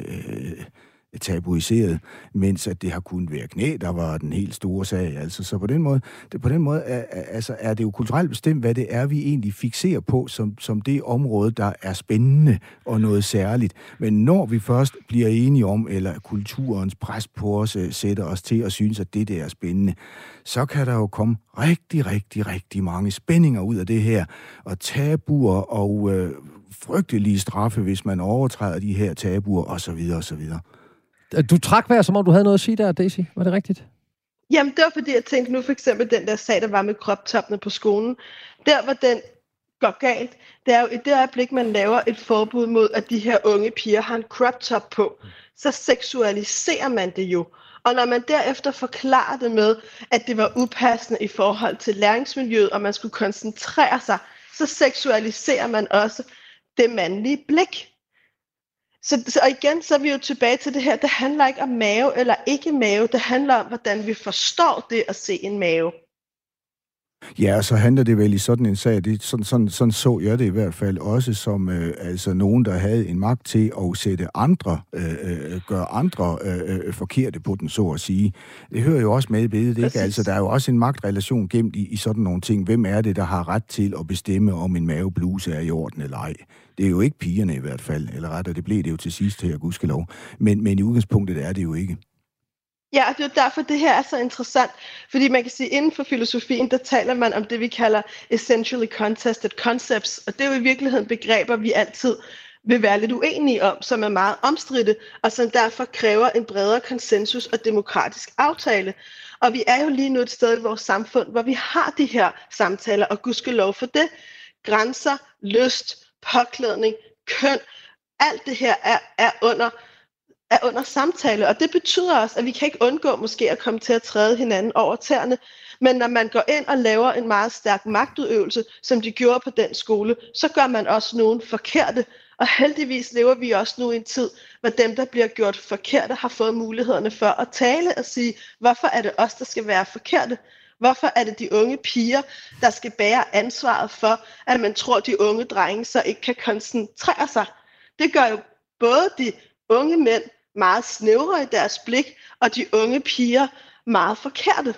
tabuiseret, mens at det har kunnet være knæ, der var den helt store sag. Altså, så på den måde er det jo kulturelt bestemt, hvad det er, vi egentlig fikserer på som det område, der er spændende og noget særligt. Men når vi først bliver enige om, eller kulturens pres på os sætter os til at synes, at det der er spændende, så kan der jo komme rigtig, rigtig, rigtig mange spændinger ud af det her, og tabuer og frygtelige straffe, hvis man overtræder de her tabuer, osv. osv. Du trak vejr, som om du havde noget at sige der, Daisy. Var det rigtigt? Jamen, det var fordi, jeg tænkte nu for eksempel den der sag, der var med kroptoppene på skolen. Der var den går galt, det er jo i det øjeblik, man laver et forbud mod, at de her unge piger har en crop top på, så seksualiserer man det jo. Og når man derefter forklarer det med, at det var upassende i forhold til læringsmiljøet, og man skulle koncentrere sig, så seksualiserer man også det mandlige blik. Og igen, så er vi jo tilbage til det her. Det handler ikke om mave eller ikke mave. Det handler om, hvordan vi forstår det at se en mave. Ja, og så handler det vel i sådan en sag, sådan så jeg det i hvert fald også som altså nogen, der havde en magt til at sætte andre, gøre andre forkerte på den, så at sige. Det hører jo også med i billedet, ikke? Altså, der er jo også en magtrelation gemt i sådan nogle ting. Hvem er det, der har ret til at bestemme, om en mavebluse er i orden eller ej? Det er jo ikke pigerne i hvert fald, eller rettere, det blev det jo til sidst her, gudskelov. Men i udgangspunktet er det jo ikke. Ja, og det er derfor, det her er så interessant, fordi man kan sige, inden for filosofien, der taler man om det, vi kalder essentially contested concepts, og det er jo i virkeligheden begreber, vi altid vil være lidt uenige om, som er meget omstridte, og som derfor kræver en bredere konsensus og demokratisk aftale. Og vi er jo lige nu et sted i vores samfund, hvor vi har de her samtaler, og gudskelov for det. Grænser, lyst, påklædning, køn, alt det her er under samtale, og det betyder også, at vi kan ikke undgå måske at komme til at træde hinanden over tæerne, men når man går ind og laver en meget stærk magtudøvelse, som de gjorde på den skole, så gør man også nogen forkerte, og heldigvis lever vi også nu i en tid, hvor dem, der bliver gjort forkerte, har fået mulighederne for at tale og sige, hvorfor er det os, der skal være forkerte? Hvorfor er det de unge piger, der skal bære ansvaret for, at man tror, at de unge drenge så ikke kan koncentrere sig? Det gør jo både de unge mænd meget snævre i deres blik, og de unge piger meget forkerte.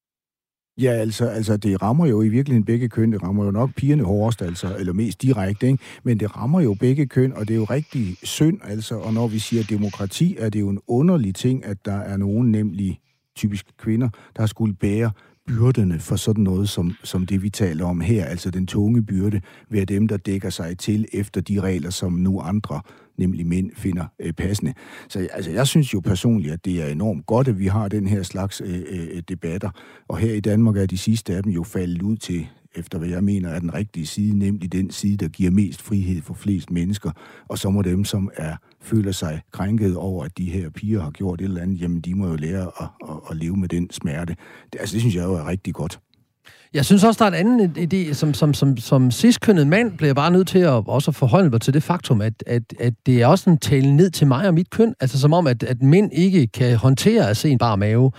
Ja, altså det rammer jo i virkeligheden begge køn. Det rammer jo nok pigerne hårdest, altså, eller mest direkte, ikke? Men det rammer jo begge køn, og det er jo rigtig synd, altså. Og når vi siger demokrati, er det jo en underlig ting, at der er nogen, nemlig typisk kvinder, der har skulle bære byrderne for sådan noget, som det vi taler om her, altså den tunge byrde, ved at dem, der dækker sig til efter de regler, som nu andre, nemlig mænd, finder passende. Så altså, jeg synes jo personligt, at det er enormt godt, at vi har den her slags debatter, og her i Danmark er de sidste af dem jo faldet ud til, efter hvad jeg mener er den rigtige side, nemlig den side, der giver mest frihed for flest mennesker, og så må dem, som føler sig krænket over, at de her piger har gjort et eller andet, jamen de må jo lære at leve med den smerte. Det synes jeg jo er rigtig godt. Jeg synes også, der er en anden idé, som cis-kønnet mand bliver bare nødt til at også forholde mig til det faktum, at det er også en tale ned til mig og mit køn, altså som om, at mænd ikke kan håndtere at se en bar mave.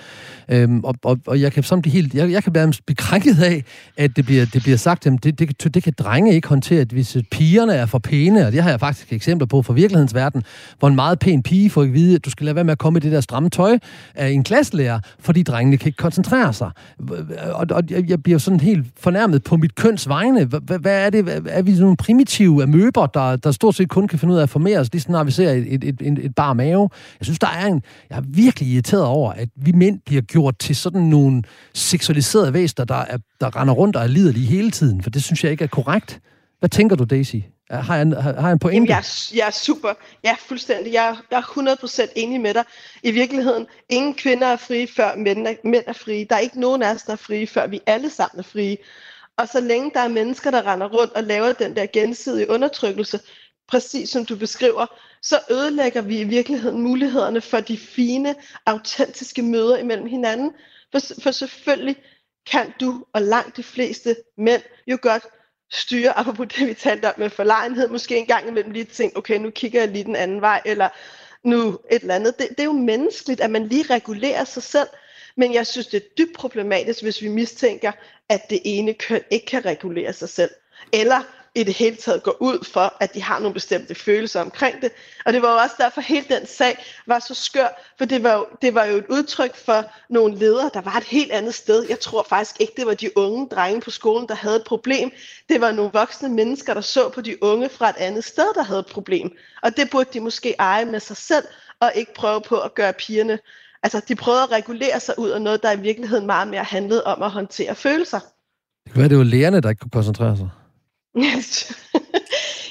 Og jeg kan sådan blive helt, jeg kan blive bekrænket af, at det bliver sagt, at det kan drenge ikke håndtere, at hvis pigerne er for pæne, og det har jeg faktisk eksempler på fra virkelighedens verden, hvor en meget pæn pige får ikke vide, at du skal lade være med at komme i det der stramme tøj af en klasselærer, fordi drengene kan ikke koncentrere sig. Og jeg bliver sådan helt fornærmet på mit køns vegne. Hvad er det? Er vi sådan nogle primitive amøber, der stort set kun kan finde ud af at formere os, lige sådan, når vi ser et bar mave? Jeg synes, jeg er virkelig irriteret over, at vi mænd bliver gjort til sådan nogle seksualiserede væsener, der render rundt og er liderlige hele tiden, for det synes jeg ikke er korrekt. Hvad tænker du, Daisy? Har jeg en pointe? Jeg er super. Ja, fuldstændig. Jeg er 100% enig med dig. I virkeligheden, ingen kvinder er frie, før mænd er frie. Der er ikke nogen af os, der er frie, før vi alle sammen er frie. Og så længe der er mennesker, der render rundt og laver den der gensidige undertrykkelse, præcis som du beskriver, så ødelægger vi i virkeligheden mulighederne for de fine, autentiske møder imellem hinanden. For selvfølgelig kan du og langt de fleste mænd jo godt styre, apropos det vi talte om med forlegenhed, måske en gang imellem lige tænke, okay, nu kigger jeg lige den anden vej, eller nu et eller andet. Det er jo menneskeligt, at man lige regulerer sig selv, men jeg synes, det er dybt problematisk, hvis vi mistænker, at det ene køn ikke kan regulere sig selv, eller i det hele taget går ud for, at de har nogle bestemte følelser omkring det. Og det var jo også derfor, hele den sag var så skør, for det var jo et udtryk for nogle ledere, der var et helt andet sted. Jeg tror faktisk ikke, det var de unge drenge på skolen, der havde et problem. Det var nogle voksne mennesker, der så på de unge fra et andet sted, der havde et problem. Og det burde de måske eje med sig selv, og ikke prøve på at gøre pigerne. Altså, de prøvede at regulere sig ud af noget, der i virkeligheden meget mere handlede om at håndtere følelser. Det kan være, det var lærerne, der ikke kunne koncentrere sig.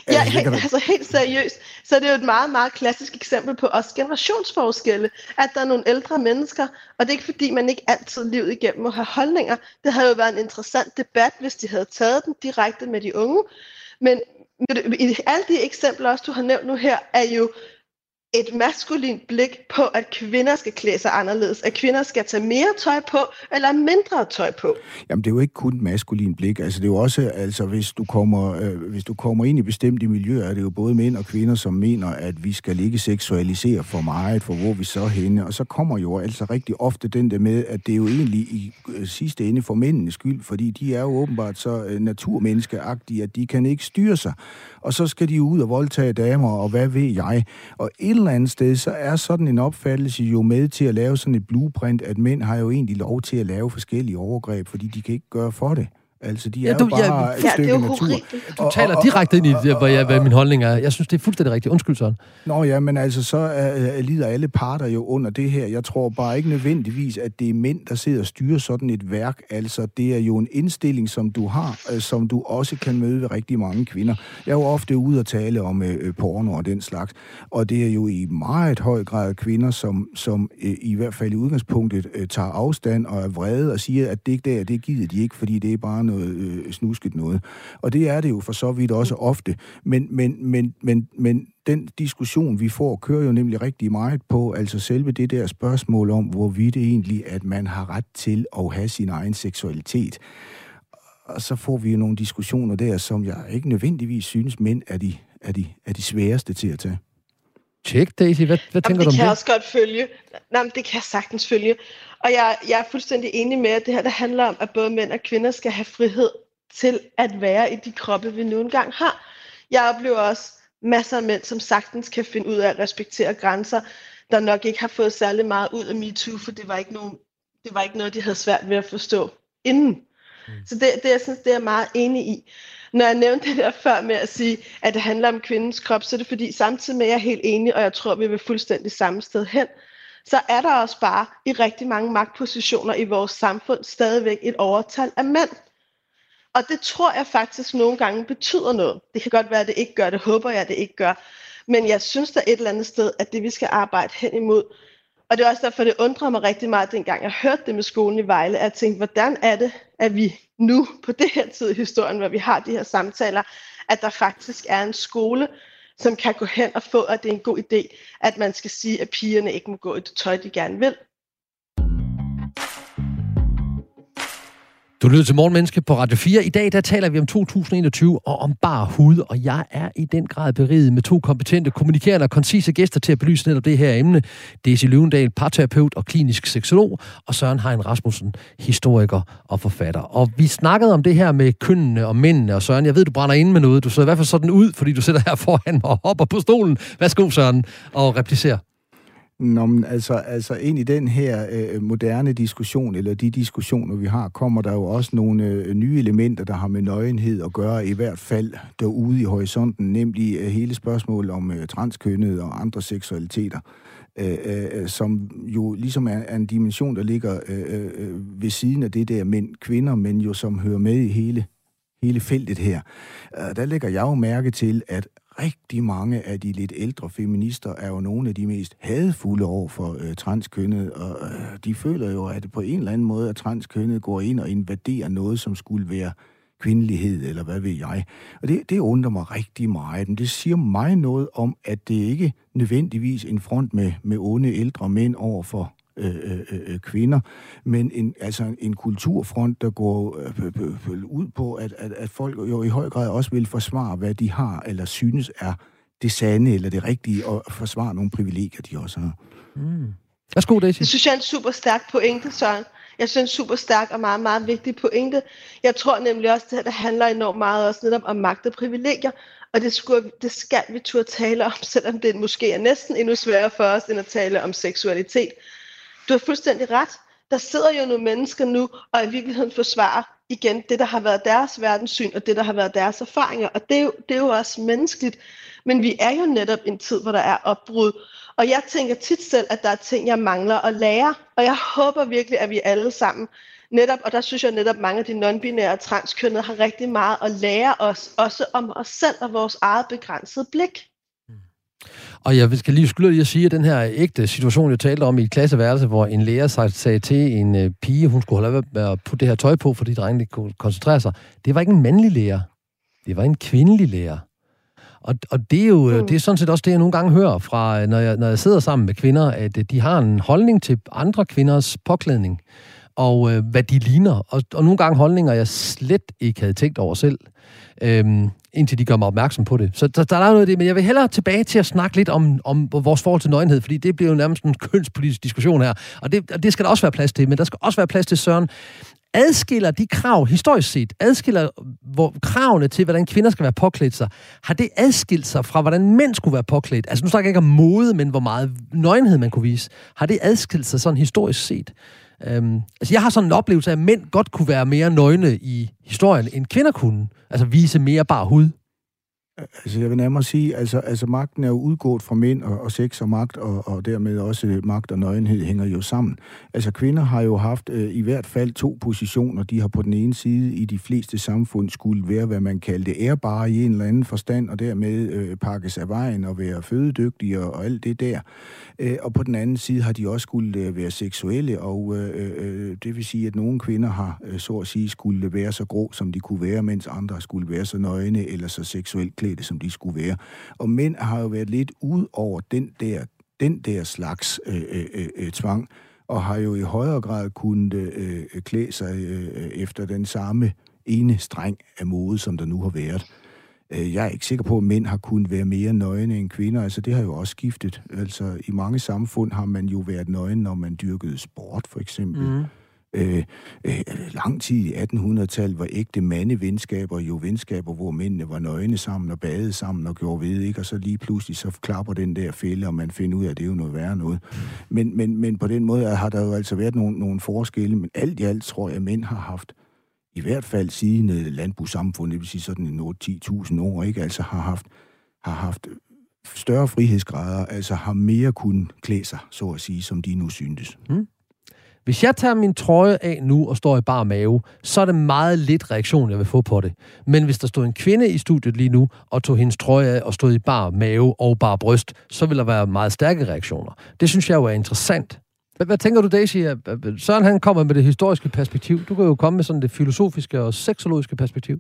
Ja, helt seriøst. Så det er jo et meget, meget klassisk eksempel på også generationsforskelle, at der er nogle ældre mennesker, og det er ikke fordi, man ikke altid livet igennem må have holdninger. Det havde jo været en interessant debat, hvis de havde taget den direkte med de unge. Men alle de eksempler også, du har nævnt nu her, er jo et maskulint blik på, at kvinder skal klæde sig anderledes, at kvinder skal tage mere tøj på, eller mindre tøj på. Jamen, det er jo ikke kun et maskulint blik. Altså, det er jo også, altså, hvis du kommer ind i bestemte miljøer, er det jo både mænd og kvinder, som mener, at vi skal ikke seksualisere for meget, for hvor vi så er henne. Og så kommer jo altså rigtig ofte den der med, at det er jo egentlig i sidste ende for mændenes skyld, fordi de er jo åbenbart så naturmenneskeagtige, at de kan ikke styre sig. Og så skal de ud og voldtage damer, og hvad ved jeg. Og et eller andet sted, så er sådan en opfattelse jo med til at lave sådan et blueprint, at mænd har jo egentlig lov til at lave forskellige overgreb, fordi de kan ikke gøre for det. Altså, de er jo bare et stykke natur. Du taler direkte ind i det, hvad min holdning er. Jeg synes, det er fuldstændig rigtigt. Undskyld, Søren. Nå ja, men altså, så lider alle parter jo under det her. Jeg tror bare ikke nødvendigvis, at det er mænd, der sidder og styrer sådan et værk. Altså, det er jo en indstilling, som du har, som du også kan møde ved rigtig mange kvinder. Jeg er jo ofte ude og tale om porno og den slags, og det er jo i meget høj grad kvinder, som i hvert fald i udgangspunktet tager afstand og er vrede og siger, at det gider de ikke, fordi det er bare noget snusket noget. Og det er det jo for så vidt også ofte. Men den diskussion, vi får, kører jo nemlig rigtig meget på, altså selve det der spørgsmål om, hvorvidt egentlig, at man har ret til at have sin egen seksualitet. Og så får vi jo nogle diskussioner der, som jeg ikke nødvendigvis synes, mænd er de sværeste til at tage. Tjek, Daisy. Hvad tænker du om det? Det kan jeg også godt følge. Nej, men det kan jeg sagtens følge. Og jeg er fuldstændig enig med, at det her der handler om, at både mænd og kvinder skal have frihed til at være i de kroppe, vi nu engang har. Jeg oplever også masser af mænd, som sagtens kan finde ud af at respektere grænser, der nok ikke har fået særlig meget ud af MeToo, for det var ikke noget, de havde svært ved at forstå inden. Så det jeg synes, det er jeg meget enig i. Når jeg nævnte det der før med at sige, at det handler om kvindens krop, så er det fordi, samtidig med at jeg er helt enig, og jeg tror, vi vil fuldstændig samme sted hen, så er der også bare i rigtig mange magtpositioner i vores samfund stadigvæk et overtal af mænd. Og det tror jeg faktisk nogle gange betyder noget. Det kan godt være, at det ikke gør, det håber jeg, at det ikke gør. Men jeg synes der et eller andet sted, at det vi skal arbejde hen imod. Og det er også derfor, det undrer mig rigtig meget, dengang jeg hørte det med skolen i Vejle, at jeg tænkte, hvordan er det, at vi nu på det her tid i historien, hvor vi har de her samtaler, at der faktisk er en skole, som kan gå hen og få, at det er en god idé, at man skal sige, at pigerne ikke må gå i det tøj, de gerne vil. Du lytter til Morgenmenneske på Radio 4. I dag der taler vi om 2021 og om bar hud, og jeg er i den grad beriget med to kompetente, kommunikerende og koncise gæster til at belyse netop det her emne. Daisy Løvendal, parterapeut og klinisk seksolog, og Søren Hein Rasmussen, historiker og forfatter. Og vi snakkede om det her med kønnene og mændene, og Søren, jeg ved, du brænder inde med noget. Du ser i hvert fald sådan ud, fordi du sidder her foran mig og hopper på stolen. Værsgo, Søren, og replicer. Nå, men altså ind i den her moderne diskussion, eller de diskussioner, vi har, kommer der jo også nogle nye elementer, der har med nøgenhed at gøre, i hvert fald derude i horisonten, nemlig hele spørgsmålet om transkønnet og andre seksualiteter, som jo ligesom er en dimension, der ligger ved siden af det der mænd-kvinder, men jo som hører med i hele feltet her. Der lægger jeg jo mærke til, at rigtig mange af de lidt ældre feminister er jo nogle af de mest hadefulde over for transkønnet, og de føler jo, at på en eller anden måde, at transkønnet går ind og invaderer noget, som skulle være kvindelighed, eller hvad ved jeg. Og det undrer mig rigtig meget, men det siger mig noget om, at det ikke nødvendigvis en front med onde ældre mænd over for kvinder, men en kulturfront, der går ud på, at folk jo i høj grad også vil forsvare, hvad de har, eller synes er det sande, eller det rigtige, og forsvare nogle privilegier, de også har. Værsgo, Daisy. Det synes jeg er en super stærk pointe, Søren. Jeg synes, super stærk og meget, meget vigtig pointe. Jeg tror nemlig også, at det handler enormt meget også netop om magt og privilegier, og det skal vi turde tale om, selvom det måske er næsten endnu sværere for os, end at tale om seksualitet. Du har fuldstændig ret. Der sidder jo nogle mennesker nu, og i virkeligheden forsvarer igen det, der har været deres verdenssyn, og det, der har været deres erfaringer. Og det er jo også menneskeligt. Men vi er jo netop en tid, hvor der er opbrud. Og jeg tænker tit selv, at der er ting, jeg mangler at lære. Og jeg håber virkelig, at vi alle sammen Netop, og der synes jeg netop, mange af de non-binære og transkønnede har rigtig meget at lære os, også om os selv og vores eget begrænsede blik. Og jeg skal lige skylde at sige, at den her ægte situation, jeg talte om i et klasseværelse, hvor en lærer sagde til en pige, hun skulle holde med at putte det her tøj på, fordi drengene ikke kunne koncentrere sig. Det var ikke en mandlig lærer. Det var en kvindelig lærer. Og det er jo det er sådan set også det, jeg nogle gange hører fra, når jeg sidder sammen med kvinder, at de har en holdning til andre kvinders påklædning, og hvad de ligner. Og nogle gange holdninger, jeg slet ikke havde tænkt over selv, indtil de gør mig opmærksom på det. Så der er noget af det, men jeg vil hellere tilbage til at snakke lidt om vores forhold til nøgenhed, fordi det bliver jo nærmest en kønspolitisk diskussion her, og det skal der også være plads til, men der skal også være plads til, Søren. Adskiller de krav, historisk set, kravene til, hvordan kvinder skal være påklædt sig, har det adskilt sig fra, hvordan mænd skulle være påklædt? Altså nu snakker jeg ikke om mode, men hvor meget nøgenhed man kunne vise. Har det adskilt sig sådan historisk set? Altså jeg har sådan en oplevelse af, at mænd godt kunne være mere nøgne i historien, end kvinder kunne. Altså vise mere bare hud. Altså jeg vil nærmere sige, altså magten er jo udgået fra mænd, og sex og magt, og dermed også magt og nøgenhed hænger jo sammen. Altså kvinder har jo haft i hvert fald 2 positioner. De har på den ene side i de fleste samfund skulle være, hvad man kaldte ærbare i en eller anden forstand, og dermed pakkes af vejen og være fødedygtige og alt det der. Og på den anden side har de også skulle være seksuelle, og det vil sige, at nogle kvinder har så at sige skulle være så grå, som de kunne være, mens andre skulle være så nøgne eller så seksuelt klædte, som de skulle være. Og mænd har jo været lidt ud over den der slags tvang, og har jo i højere grad kunnet klæde sig efter den samme ene streng af mode, som der nu har været. Jeg er ikke sikker på, at mænd har kunnet være mere nøgne end kvinder. Altså, det har jo også skiftet. Altså, i mange samfund har man jo været nøgen, når man dyrkede sport, for eksempel. Lang tid i 1800-tallet var ægte mandevenskaber jo venskaber, hvor mændene var nøgne sammen og badede sammen og gjorde ved, ikke? Og så lige pludselig så klapper den der fælde, og man finder ud af, at det er jo noget værre noget. Men på den måde har der jo altså været nogle forskelle, men alt i alt tror jeg, at mænd har haft i hvert fald siden landbrugssamfundet, det vil sige sådan 8-10.000 år, ikke? Altså har haft større frihedsgrader, altså har mere kunnet klæde sig, så at sige, som de nu syntes. Hvis jeg tager min trøje af nu og står i bar mave, så er det meget lidt reaktion, jeg vil få på det. Men hvis der stod en kvinde i studiet lige nu og tog hendes trøje af og stod i bar mave og bar bryst, så vil der være meget stærke reaktioner. Det synes jeg jo er interessant. Hvad tænker du, Daisy? Søren han kommer med det historiske perspektiv. Du kan jo komme med sådan det filosofiske og seksologiske perspektiv.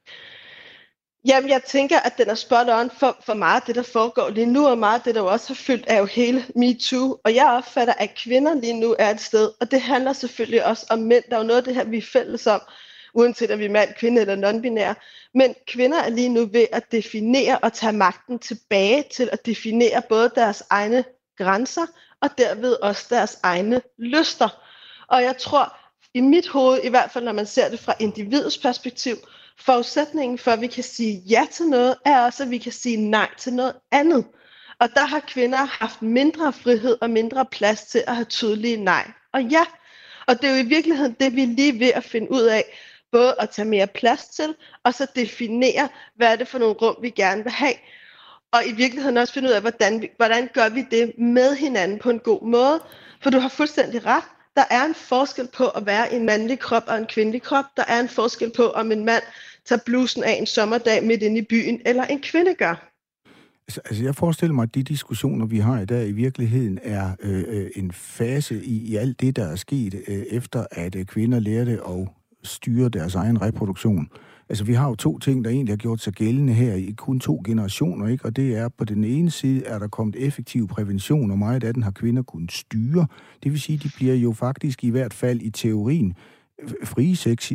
Jamen, jeg tænker, at den er spot on for meget af det, der foregår lige nu, og meget af det, der jo også har fyldt, er jo hele MeToo. Og jeg opfatter, at kvinder lige nu er et sted, og det handler selvfølgelig også om mænd. Der er jo noget af det her, vi er fælles om, uanset om vi er mand, kvinde eller non-binære. Men kvinder er lige nu ved at definere og tage magten tilbage til at definere både deres egne grænser, og derved også deres egne lyster. Og jeg tror, i mit hoved, i hvert fald når man ser det fra individets perspektiv, forudsætningen for, at vi kan sige ja til noget, er også, at vi kan sige nej til noget andet. Og der har kvinder haft mindre frihed og mindre plads til at have tydelige nej og ja. Og det er jo i virkeligheden det, vi er lige ved at finde ud af, både at tage mere plads til, og så definere, hvad er det for nogle rum, vi gerne vil have. Og i virkeligheden også finde ud af, hvordan gør vi det med hinanden på en god måde. For du har fuldstændig ret. Der er en forskel på at være en mandlig krop og en kvindelig krop. Der er en forskel på, om en mand tager blusen af en sommerdag midt inde i byen, eller en kvinde gør. Altså jeg forestiller mig, at de diskussioner, vi har i dag, i virkeligheden er en fase i alt det, der er sket, efter at kvinder lærte at styre deres egen reproduktion. Altså, vi har jo 2 ting, der egentlig har gjort sig gældende her i kun 2 generationer, ikke? Og det er, på den ene side er der kommet effektiv prævention, og meget af den har kvinder kunnet styre. Det vil sige, de bliver jo faktisk i hvert fald i teorien frie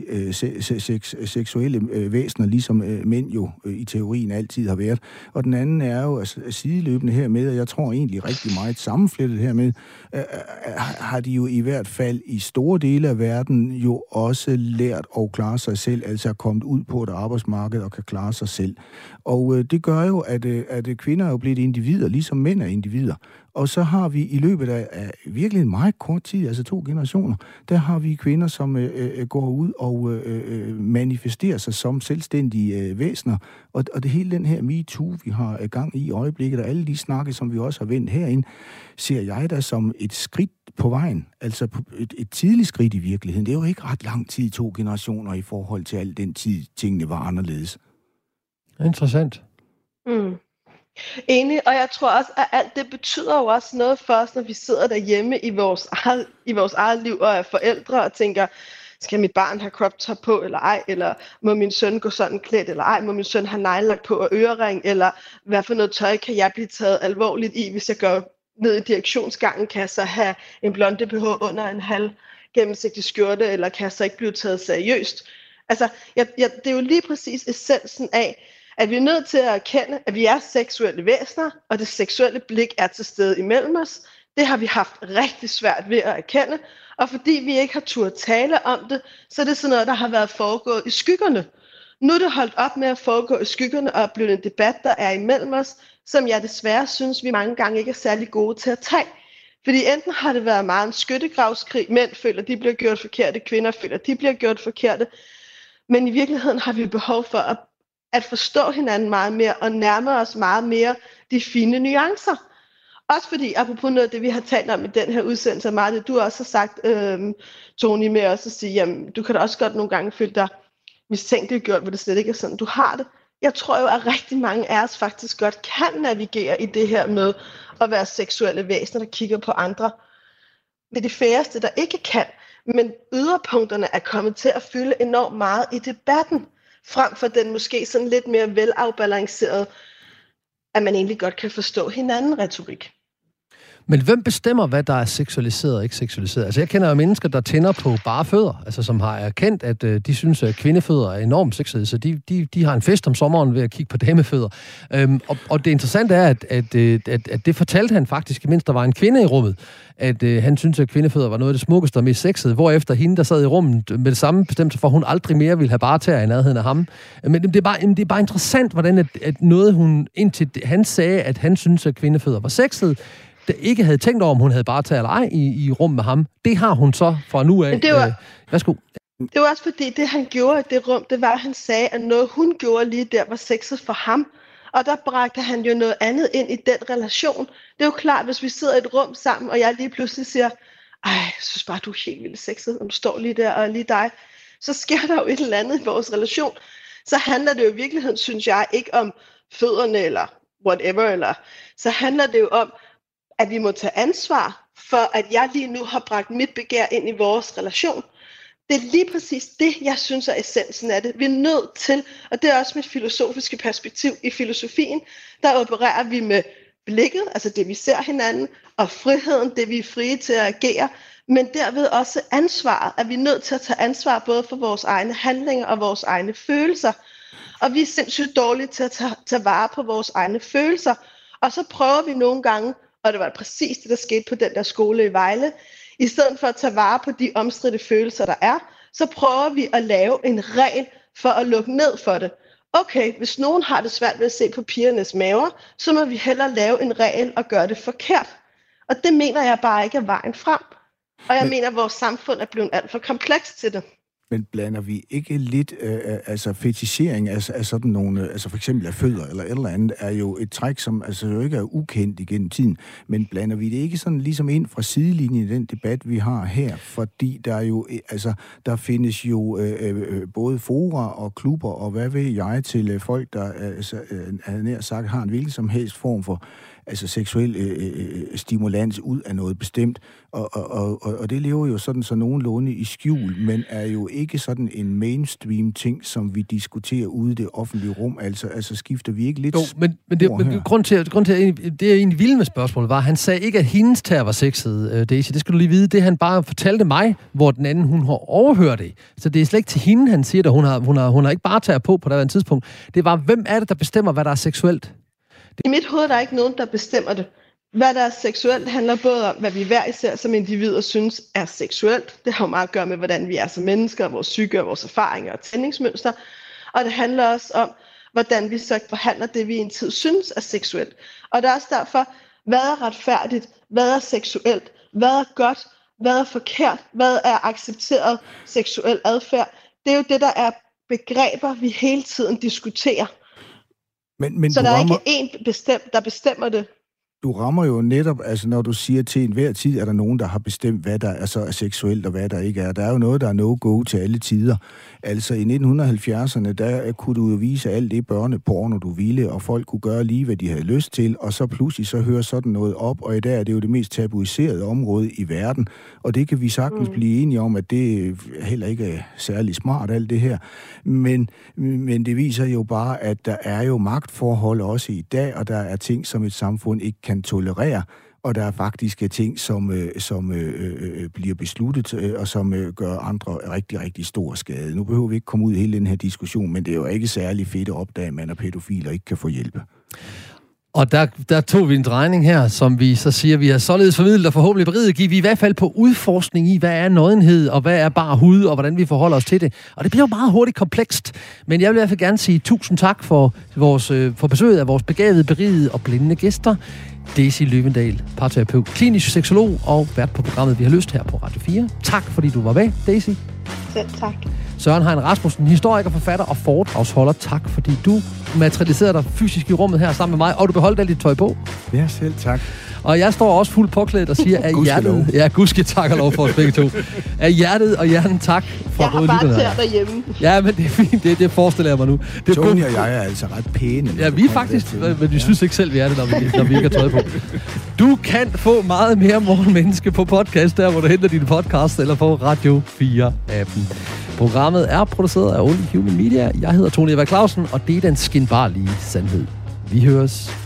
seksuelle væsener, ligesom mænd jo i teorien altid har været. Og den anden er jo sideløbende hermed, og jeg tror egentlig rigtig meget sammenflettet hermed, har de jo i hvert fald i store dele af verden jo også lært at klare sig selv, altså er kommet ud på et arbejdsmarked og kan klare sig selv. Og det gør jo, at kvinder er jo blevet individer, ligesom mænd er individer. Og så har vi i løbet af virkelig en meget kort tid, altså 2 generationer, der har vi kvinder, som går ud og manifesterer sig som selvstændige væsener. Og det hele den her MeToo, vi har gang i øjeblikket, og alle de snakke, som vi også har vendt herinde, ser jeg da som et skridt på vejen. Altså et tidligt skridt i virkeligheden. Det er jo ikke ret lang tid, 2 generationer, i forhold til al den tid, tingene var anderledes. Interessant. Enig, og jeg tror også, at alt det betyder jo også noget for os, når vi sidder derhjemme i vores eget liv og er forældre og tænker, skal mit barn have crop top på eller ej, eller må min søn gå sådan klædt eller ej, må min søn have neglelak på og ørering, eller hvad for noget tøj kan jeg blive taget alvorligt i, hvis jeg går ned i direktionsgangen, kan jeg så have en blonde BH under en halv gennemsigtig skjorte, eller kan jeg så ikke blive taget seriøst? Altså, det er jo lige præcis essensen af, at vi er nødt til at erkende, at vi er seksuelle væsener, og det seksuelle blik er til stede imellem os. Det har vi haft rigtig svært ved at erkende, og fordi vi ikke har turde tale om det, så er det sådan noget, der har været foregået i skyggerne. Nu er det holdt op med at foregå i skyggerne og blevet en debat, der er imellem os, som jeg desværre synes, vi mange gange ikke er særlig gode til at tage. Fordi enten har det været meget en skyttegravskrig, mænd føler, de bliver gjort forkerte, kvinder føler, de bliver gjort forkerte, men i virkeligheden har vi behov for at forstå hinanden meget mere og nærme os meget mere de fine nuancer. Også fordi, apropos noget af det, vi har talt om i den her udsendelse, meget det du også har sagt, Tony, med også at sige, jamen, du kan da også godt nogle gange føle dig mistænkeliggjort, hvor det slet ikke er sådan, du har det. Jeg tror jo, at rigtig mange af os faktisk godt kan navigere i det her med at være seksuelle væsener, der kigger på andre. Det er de færreste, der ikke kan, men yderpunkterne er kommet til at fylde enormt meget i debatten, frem for den måske sådan lidt mere velafbalanceret, at man egentlig godt kan forstå hinanden retorik. Men hvem bestemmer, hvad der er seksualiseret og ikke seksualiseret? Altså, jeg kender jo mennesker, der tænder på bare fødder, altså som har erkendt, at de synes, at kvindefødder er enormt sexede, så de har en fest om sommeren ved at kigge på damefødder. Og det interessante er, at det fortalte han faktisk, mens der var en kvinde i rummet, at han synes, at kvindefødder var noget af det smukkeste og mest sexede, hvorefter hende, der sad i rummet med det samme bestemte for, at hun aldrig mere ville have bare tæer i nærheden af ham. Men det er bare interessant, hvordan at noget hun, indtil han sagde, at han synes, at kvindefødder var sexede, der ikke havde tænkt over, om hun havde bare taget eller ej i rum med ham. Det har hun så fra nu af. Værsgo. Det var også fordi, det han gjorde i det rum, det var, at han sagde, at noget hun gjorde lige der var sexet for ham. Og der bragte han jo noget andet ind i den relation. Det er jo klart, hvis vi sidder i et rum sammen, og jeg lige pludselig siger, jeg synes bare, du er helt vildt sexet, når du står lige der og lige dig. Så sker der jo et eller andet i vores relation. Så handler det jo i virkeligheden, synes jeg, ikke om fødderne eller whatever. Eller så handler det jo om, at vi må tage ansvar for, at jeg lige nu har bragt mit begær ind i vores relation. Det er lige præcis det, jeg synes er essensen af det. Vi er nødt til, og det er også mit filosofiske perspektiv i filosofien, der opererer vi med blikket, altså det vi ser hinanden, og friheden, det vi er frie til at agere, men derved også ansvaret, at vi er nødt til at tage ansvar både for vores egne handlinger og vores egne følelser. Og vi er sindssygt dårlige til at tage vare på vores egne følelser, og så prøver vi nogle gange, og det var præcis det, der skete på den der skole i Vejle. I stedet for at tage vare på de omstridte følelser, der er, så prøver vi at lave en regel for at lukke ned for det. Okay, hvis nogen har det svært ved at se på pigernes maver, så må vi hellere lave en regel og gøre det forkert. Og det mener jeg bare ikke er vejen frem. Og jeg mener, at vores samfund er blevet alt for komplekst til det. Men blander vi ikke lidt, altså fetichering af sådan nogle, altså for eksempel af fødder eller et eller andet, er jo et træk, som altså jo ikke er ukendt igennem tiden, men blander vi det ikke sådan ligesom ind fra sidelinjen i den debat, vi har her, fordi der jo, altså der findes jo både fora og klubber og hvad ved jeg til folk, der er nær sagt har en hvilken som helst form for altså seksuel stimulans ud af noget bestemt, og det lever jo sådan så nogenlunde i skjul, men er jo ikke sådan en mainstream ting, som vi diskuterer ude i det offentlige rum, altså skifter vi ikke lidt. Jo, men grund til det er egentlig vildt med spørgsmålet var, han sagde ikke, at hendes tæer var sexede, Daisy, det skal du lige vide, det han bare fortalte mig, hvor den anden, hun har overhørt det, så det er slet ikke til hende, han siger det, hun har ikke bare tæer på det tidspunkt, det var, hvem er det, der bestemmer, hvad der er seksuelt? I mit hoved der er ikke nogen, der bestemmer det. Hvad der er seksuelt handler både om, hvad vi hver især som individer synes er seksuelt. Det har jo meget at gøre med, hvordan vi er som mennesker, vores psyke og vores erfaringer og tændingsmønster. Og det handler også om, hvordan vi så forhandler det, vi i en tid synes er seksuelt. Og det er også derfor, Hvad er retfærdigt? Hvad er seksuelt? Hvad er godt? Hvad er forkert? Hvad er accepteret seksuel adfærd? Det er jo det, der er begreber, vi hele tiden diskuterer. Men så der er ikke én bestemt, der bestemmer det. Du rammer jo netop, altså når du siger til enhver tid, er der nogen, der har bestemt, hvad der er så seksuelt og hvad der ikke er. Der er jo noget, der er no-go til alle tider. Altså i 1970'erne, der kunne du jo vise alt det børneporno, du ville, og folk kunne gøre lige, hvad de havde lyst til, og så pludselig så hører sådan noget op, og i dag er det jo det mest tabuiserede område i verden, og det kan vi sagtens blive enige om, at det heller ikke er særlig smart, alt det her. Men det viser jo bare, at der er jo magtforhold også i dag, og der er ting, som et samfund ikke kan tolerere, og der er faktisk ting, som bliver besluttet, og som gør andre rigtig, rigtig stor skade. Nu behøver vi ikke komme ud i hele den her diskussion, men det er jo ikke særlig fedt at opdage, at man er pædofil og ikke kan få hjælp. Og der tog vi en drejning her, som vi så siger, vi har således formidlet og forhåbentlig beriget, giver vi i hvert fald på udforskning i, hvad er nøgenhed, og hvad er bare hud, og hvordan vi forholder os til det. Og det bliver jo meget hurtigt komplekst. Men jeg vil i hvert fald gerne sige tusind tak for besøget af vores begavede, berigede og blindende gæster. Daisy Løvendal, parterapeut, klinisk seksolog og vært på programmet Vi har lyst her på Radio 4. Tak fordi du var med, Daisy. Selv tak. Søren Hein Rasmussen, historiker, forfatter og foredragsholder. Tak fordi du materialiserede dig fysisk i rummet her sammen med mig, og du beholdt alt dit tøj på. Ja, selv tak. Og jeg står også fuldt påklædt og siger af hjertet... Ja, gudske tak og lov for os begge to. Af hjertet og hjernen tak for jeg har bare tæer derhjemme. Ja, men det er fint. Det forestiller jeg mig nu. Tony og jeg er altså ret pæne. Ja, vi er faktisk... Men vi synes ikke selv, vi er det, når vi ikke har tøj på. Du kan få meget mere Morgenmenneske på podcast, der hvor du henter dine podcasts, eller på Radio 4-appen. Programmet er produceret af Only Human Media. Jeg hedder Tony Eva Clausen, og det er den skinbarlige sandhed. Vi høres.